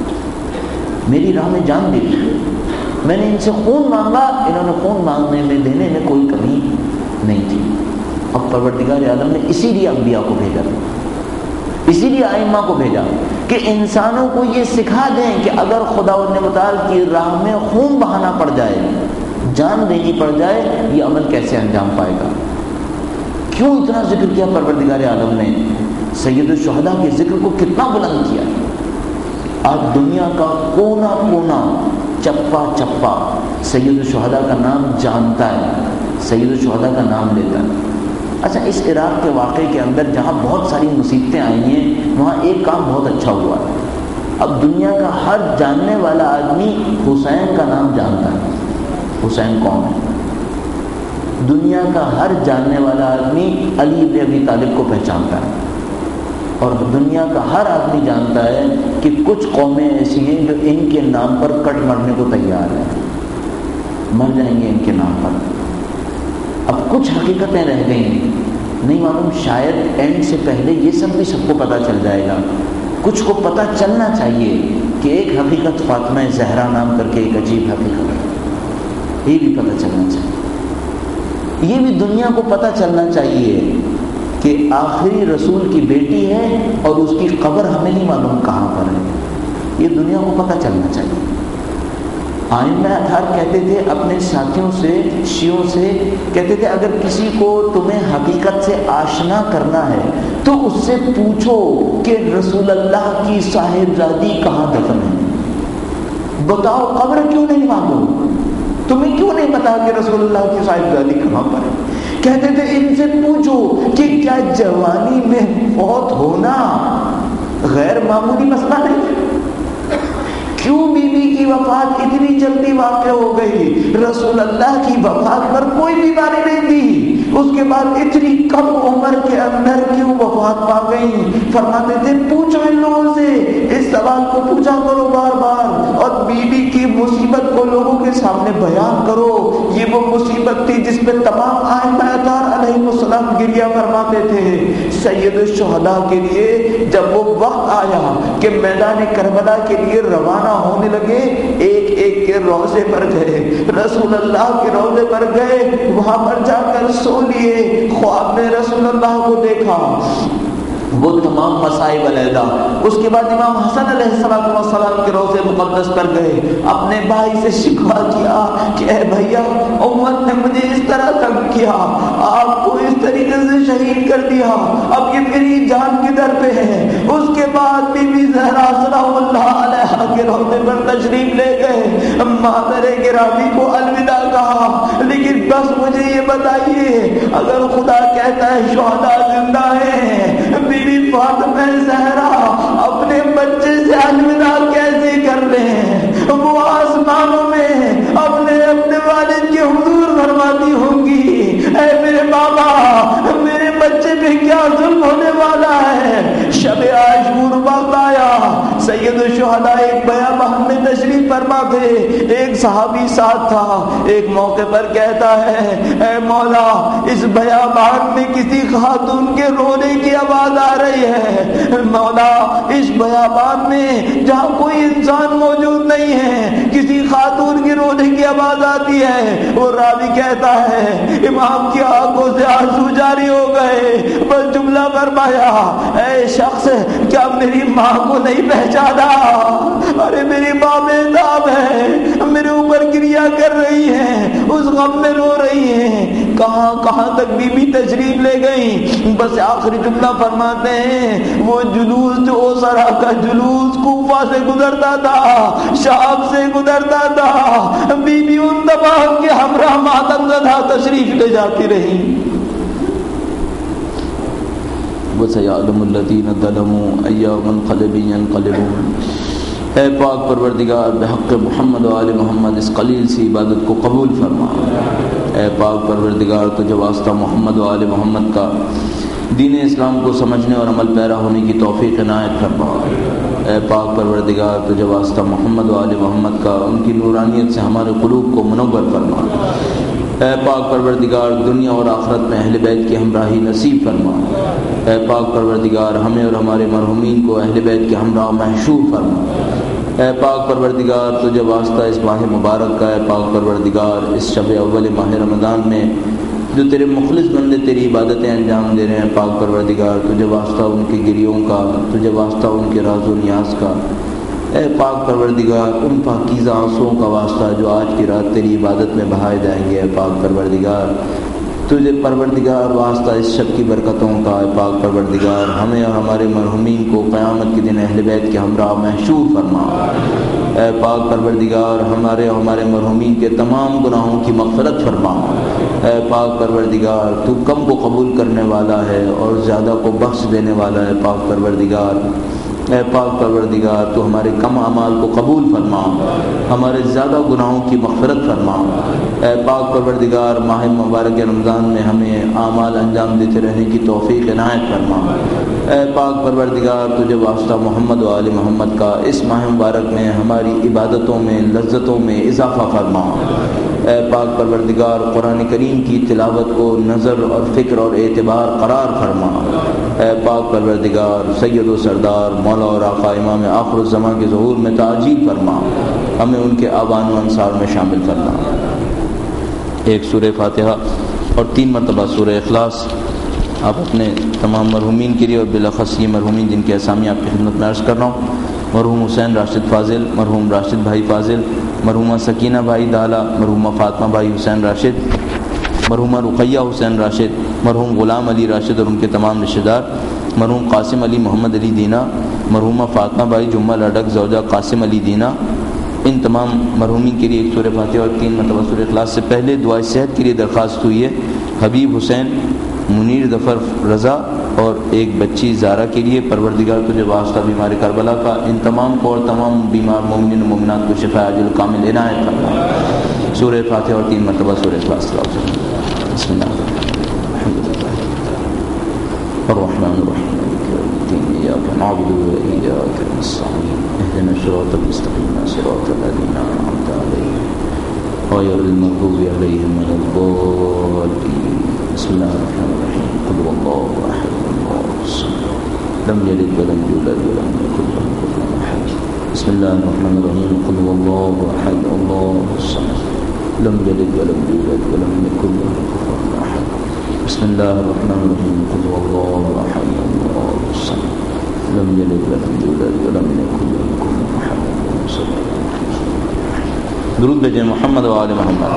میری راہ میں جان دی، میں نے ان سے خون مانگا، انہوں نے خون مانگنے میں دینے میں کوئی کمی نہیں تھی۔ اب پروردگار عالم نے اسی لیے انبیاء کو بھیجا، اسی لیے ائمہ کو بھیجا کہ انسانوں کو یہ سکھا دیں کہ اگر خدا متعال کی راہ میں خون بہانا پڑ جائے، جان دینی پڑ جائے، یہ عمل کیسے انجام پائے گا۔ کیوں اتنا ذکر کیا پروردگار عالم نے؟ سید الشہداء کے ذکر کو کتنا بلند کیا۔ آج دنیا کا کونا کونا، چپا چپا سید الشہداء کا نام جانتا ہے، سید الشہداء کا نام لیتا ہے۔ اچھا اس عراق کے واقعے کے اندر جہاں بہت ساری مصیبتیں آئی ہیں وہاں ایک کام بہت اچھا ہوا ہے، اب دنیا کا ہر جاننے والا آدمی حسین کا نام جانتا ہے۔ حسین کون ہے؟ دنیا کا ہر جاننے والا آدمی علی بن ابی طالب کو پہچانتا ہے، اور دنیا کا ہر آدمی جانتا ہے کہ کچھ قومیں ایسی ہیں جو ان کے نام پر کٹ مرنے کو تیار ہیں، مر جائیں گے ان کے نام پر۔ اب کچھ حقیقتیں رہ گئی ہیں، نہیں معلوم شاید اینڈ سے پہلے یہ سب بھی سب کو پتہ چل جائے گا۔ کچھ کو پتہ چلنا چاہیے کہ ایک حقیقت فاطمہ زہرا نام کر کے ایک عجیب حقیقت ہے، یہ بھی پتہ چلنا چاہیے۔ یہ بھی دنیا کو پتہ چلنا چاہیے کہ آخری رسول کی بیٹی ہے اور اس کی قبر ہمیں نہیں معلوم کہاں پر ہے، یہ دنیا کو پتہ چلنا چاہیے۔ ائمہ اطہار کہتے تھے اپنے ساتھیوں سے، شیعوں سے کہتے تھے اگر کسی کو تمہیں حقیقت سے آشنا کرنا ہے تو اس سے پوچھو کہ رسول اللہ کی صاحبزادی کہاں دفن ہے، بتاؤ قبر کیوں نہیں معلوم، تمہیں کیوں نہیں پتا کہ رسول اللہ کی صاحبزادی کہاں پر ہے۔ کہتے تھے ان سے پوچھو کہ کیا جوانی میں فوت ہونا غیر معمولی مسئلہ نہیں، کیوں بی بی کی وفات اتنی جلدی واقع ہو گئی، رسول اللہ کی وفات پر کوئی بیماری نہیں تھی، اس کے بعد اتنی کم عمر کے اندر کیوں وفات پا گئی۔ فرماتے تھے پوچھو ان لوگوں سے، اس سوال کو پوچھا کرو بار بار، اور بی بی کی مصیبت کو لوگوں کے سامنے بیان کرو۔ یہ وہ مصیبت تھی جس پہ تمام ائمہ اطہار علیہ السلام گریہ فرماتے تھے۔ سید الشہداء کے لیے جب وہ وقت آیا کہ میدان کربلا کے لیے روانہ ہونے لگے، ایک ایک کے روضے پر گئے، رسول اللہ کے روضے پر گئے، وہاں پر جا کر سو لیے، خواب میں رسول اللہ کو دیکھا، وہ تمام مصائب علیحدہ. اس کے بعد امام حسن علیہ السلام کے روضے مقدس پر گئے, اپنے بھائی سے شکوہ کیا کہ اے بھیا امت نے مجھے اس طرح تنگ کیا, آپ کو اس طریقے سے شہید کر دیا, اب یہ میری جان کدھر پہ ہے. اس کے بعد بی بی زہرا سلام اللہ علیہا کے روضے پر تشریف لے گئے, مادر گرامی کو الوداع کہا, لیکن بس مجھے یہ بتائیے اگر خدا کہتا ہے شہداء زندہ ہیں, بی بی فاطمہ زہرا اپنے بچے سے الوداع کیسے کر لیں؟ وہ آسمانوں میں اپنے اپنے والد کے حضور فرماتی ہوں گی اے میرے بابا میرے بچے پہ کیا ظلم ہونے والا ہے. شب عاشور وقت آیا, سید الشہداء ایک بیابان میں تشریف فرما تھے, ایک صحابی ساتھ تھا. ایک موقع پر کہتا ہے اے مولا اس بیابان میں کسی خاتون کے رونے کی آواز آ رہی ہے. مولا اس بیابان میں جہاں کوئی انسان موجود نہیں ہے کسی خاتون کی رونے کی آواز آتی ہے. وہ راوی کہتا ہے امام کی آنکھوں سے آنسو جاری ہو گئے, بس جملہ فرمایا اے شخص کیا میری ماں کو نہیں پہچانا؟ ارے میری ماں بےتاب ہے, میرے اوپر گریا کر رہی ہے, اس غم میں رو رہی ہے. کہاں کہاں تک بی بی تشریف لے گئی, بس آخری جملہ فرماتے ہیں وہ جلوس جو اوسرا کا جلوس کوفہ سے گزرتا تھا, شام سے گزرتا تھا, بی بی ان تمام کے ہمراہ ماتم زدہ تشریف لے جاتی رہی. وَسَيَعْلَمُ الَّذِينَ ظَلَمُوا أَيَّ مُنْقَلِبٍ يَنْقَلِبُونَ. اے پاک پروردگار بحق محمد و آل محمد اس قلیل سی عبادت کو قبول فرما. اے پاک پروردگار تجھے واسطہ محمد و آل محمد کا دین اسلام کو سمجھنے اور عمل پیرا ہونے کی توفیق عنایت فرما. اے پاک پروردگار تجھے واسطہ محمد و آل محمد کا ان کی نورانیت سے ہمارے قلوب کو منور فرما. اے پاک پروردگار دنیا اور آخرت میں اہل بیت کی ہمراہی نصیب فرما. اے پاک پروردگار ہمیں اور ہمارے مرحومین کو اہل بیت کے ہمراہ محشور فرما. اے پاک پروردگار تجھے واسطہ اس ماہ مبارک کا, اے پاک پروردگار اس شب اول ماہ رمضان میں جو تیرے مخلص بندے تیری عبادتیں انجام دے رہے ہیں, پاک پروردگار تجھے واسطہ ان کے گریوں کا, تجھے واسطہ ان کے راز و نیاز کا, اے پاک پروردگار ان پاکیزہ آنسوؤں کا واسطہ جو آج کی رات تیری عبادت میں بہائے جائیں گے. اے پاک پروردگار تجھے پروردگار واسطہ اس شب کی برکتوں کا, اے پاک پروردگار ہمیں اور ہمارے مرحومین کو قیامت کے دن اہل بیت کے ہمراہ محشور فرما. اے پاک پروردگار ہمارے اور ہمارے مرحومین کے تمام گناہوں کی مغفرت فرما. اے پاک پروردگار تو کم کو قبول کرنے والا ہے اور زیادہ کو بخش دینے والا ہے. پاک پروردگار اے پاک پروردگار تو ہمارے کم اعمال کو قبول فرما, ہمارے زیادہ گناہوں کی مغفرت فرما. اے پاک پروردگار ماہ مبارک رمضان میں ہمیں اعمال انجام دیتے رہنے کی توفیق عنایت فرما. اے پاک پروردگار تجھے واسطہ محمد و آل محمد کا اس ماہ مبارک میں ہماری عبادتوں میں لذتوں میں اضافہ فرما. اے پاک پروردگار قرآن کریم کی تلاوت کو نظر اور فکر اور اعتبار قرار فرما. اے پاک پروردگار سید و سردار مولا اور آقا امام آخر الزمان کے ظہور میں تعجیل فرما, ہمیں ان کے آبان و انصار میں شامل کرنا. ایک سورہ فاتحہ اور تین مرتبہ سورہ اخلاص آپ اپنے تمام مرحومین کے لیے اور بالاخص یہ مرحومین جن کے اسامی آپ کی خدمت میں عرض کر رہا ہوں, مرحوم حسین راشد فاضل, مرحوم راشد بھائی فاضل, مرحومہ سکینہ بھائی دالا, مرحومہ فاطمہ بھائی حسین راشد, مرحومہ رقیہ حسین راشد, مرحوم غلام علی راشد اور ان کے تمام رشتہ دار, مرحوم قاسم علی محمد علی دینا, مرحومہ فاطمہ بھائی جمعہ لڈک زوجہ قاسم علی دینا. ان تمام مرحومین کے لیے ایک سورہ فاتحہ اور تین مرتبہ سورہ اخلاص سے پہلے دعائے صحت کے لیے درخواست ہوئی ہے. حبیب حسین, منیر ظفر رضا اور ایک بچی زارہ کے لیے پروردگار تجھے واسطہ بیمار کربلا کا ان تمام کو اور تمام بیمار مومنین و مومنات کو شفا عاجل کامل عنایت فرما. سورہ فاتحہ اور تین مرتبہ سورہ اخلاص. بسم اللہ الرحمن الرحیم إياك نعبد وإياك نستعين اهدنا الصراط المستقيم صراط الذين أنعمت عليهم غير المغضوب عليهم ولا الضالين. بسم الله الرحمن الرحيم قل هو الله أحد الله الصمد لم يلد ولم يولد ولم يكن له كفوا أحد. بسم الله الرحمن الرحيم قل هو الله أحد الله الصمد لم يلد ولم يولد ولم يكن له كفوا أحد. بسم الله الرحمن الرحيم قل هو الله أحد الله الصمد لم يلد ولم يولد ولم يكن له كفوا أحد. صلى الله عليه وسلم. درود بجن محمد و آل محمد.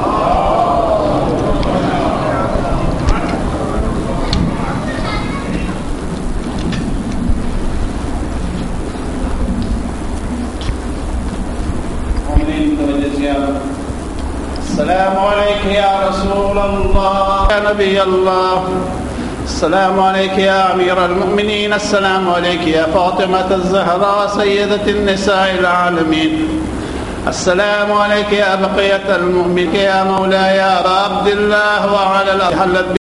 السلام عليك يا رسول الله يا نبي الله. السلام عليك يا أمير المؤمنين. السلام عليك يا فاطمة الزهراء سيدة النساء العالمين. السلام عليك يا بقية المؤمنين يا مولاي يا أبا عبد الله وعلى الأرض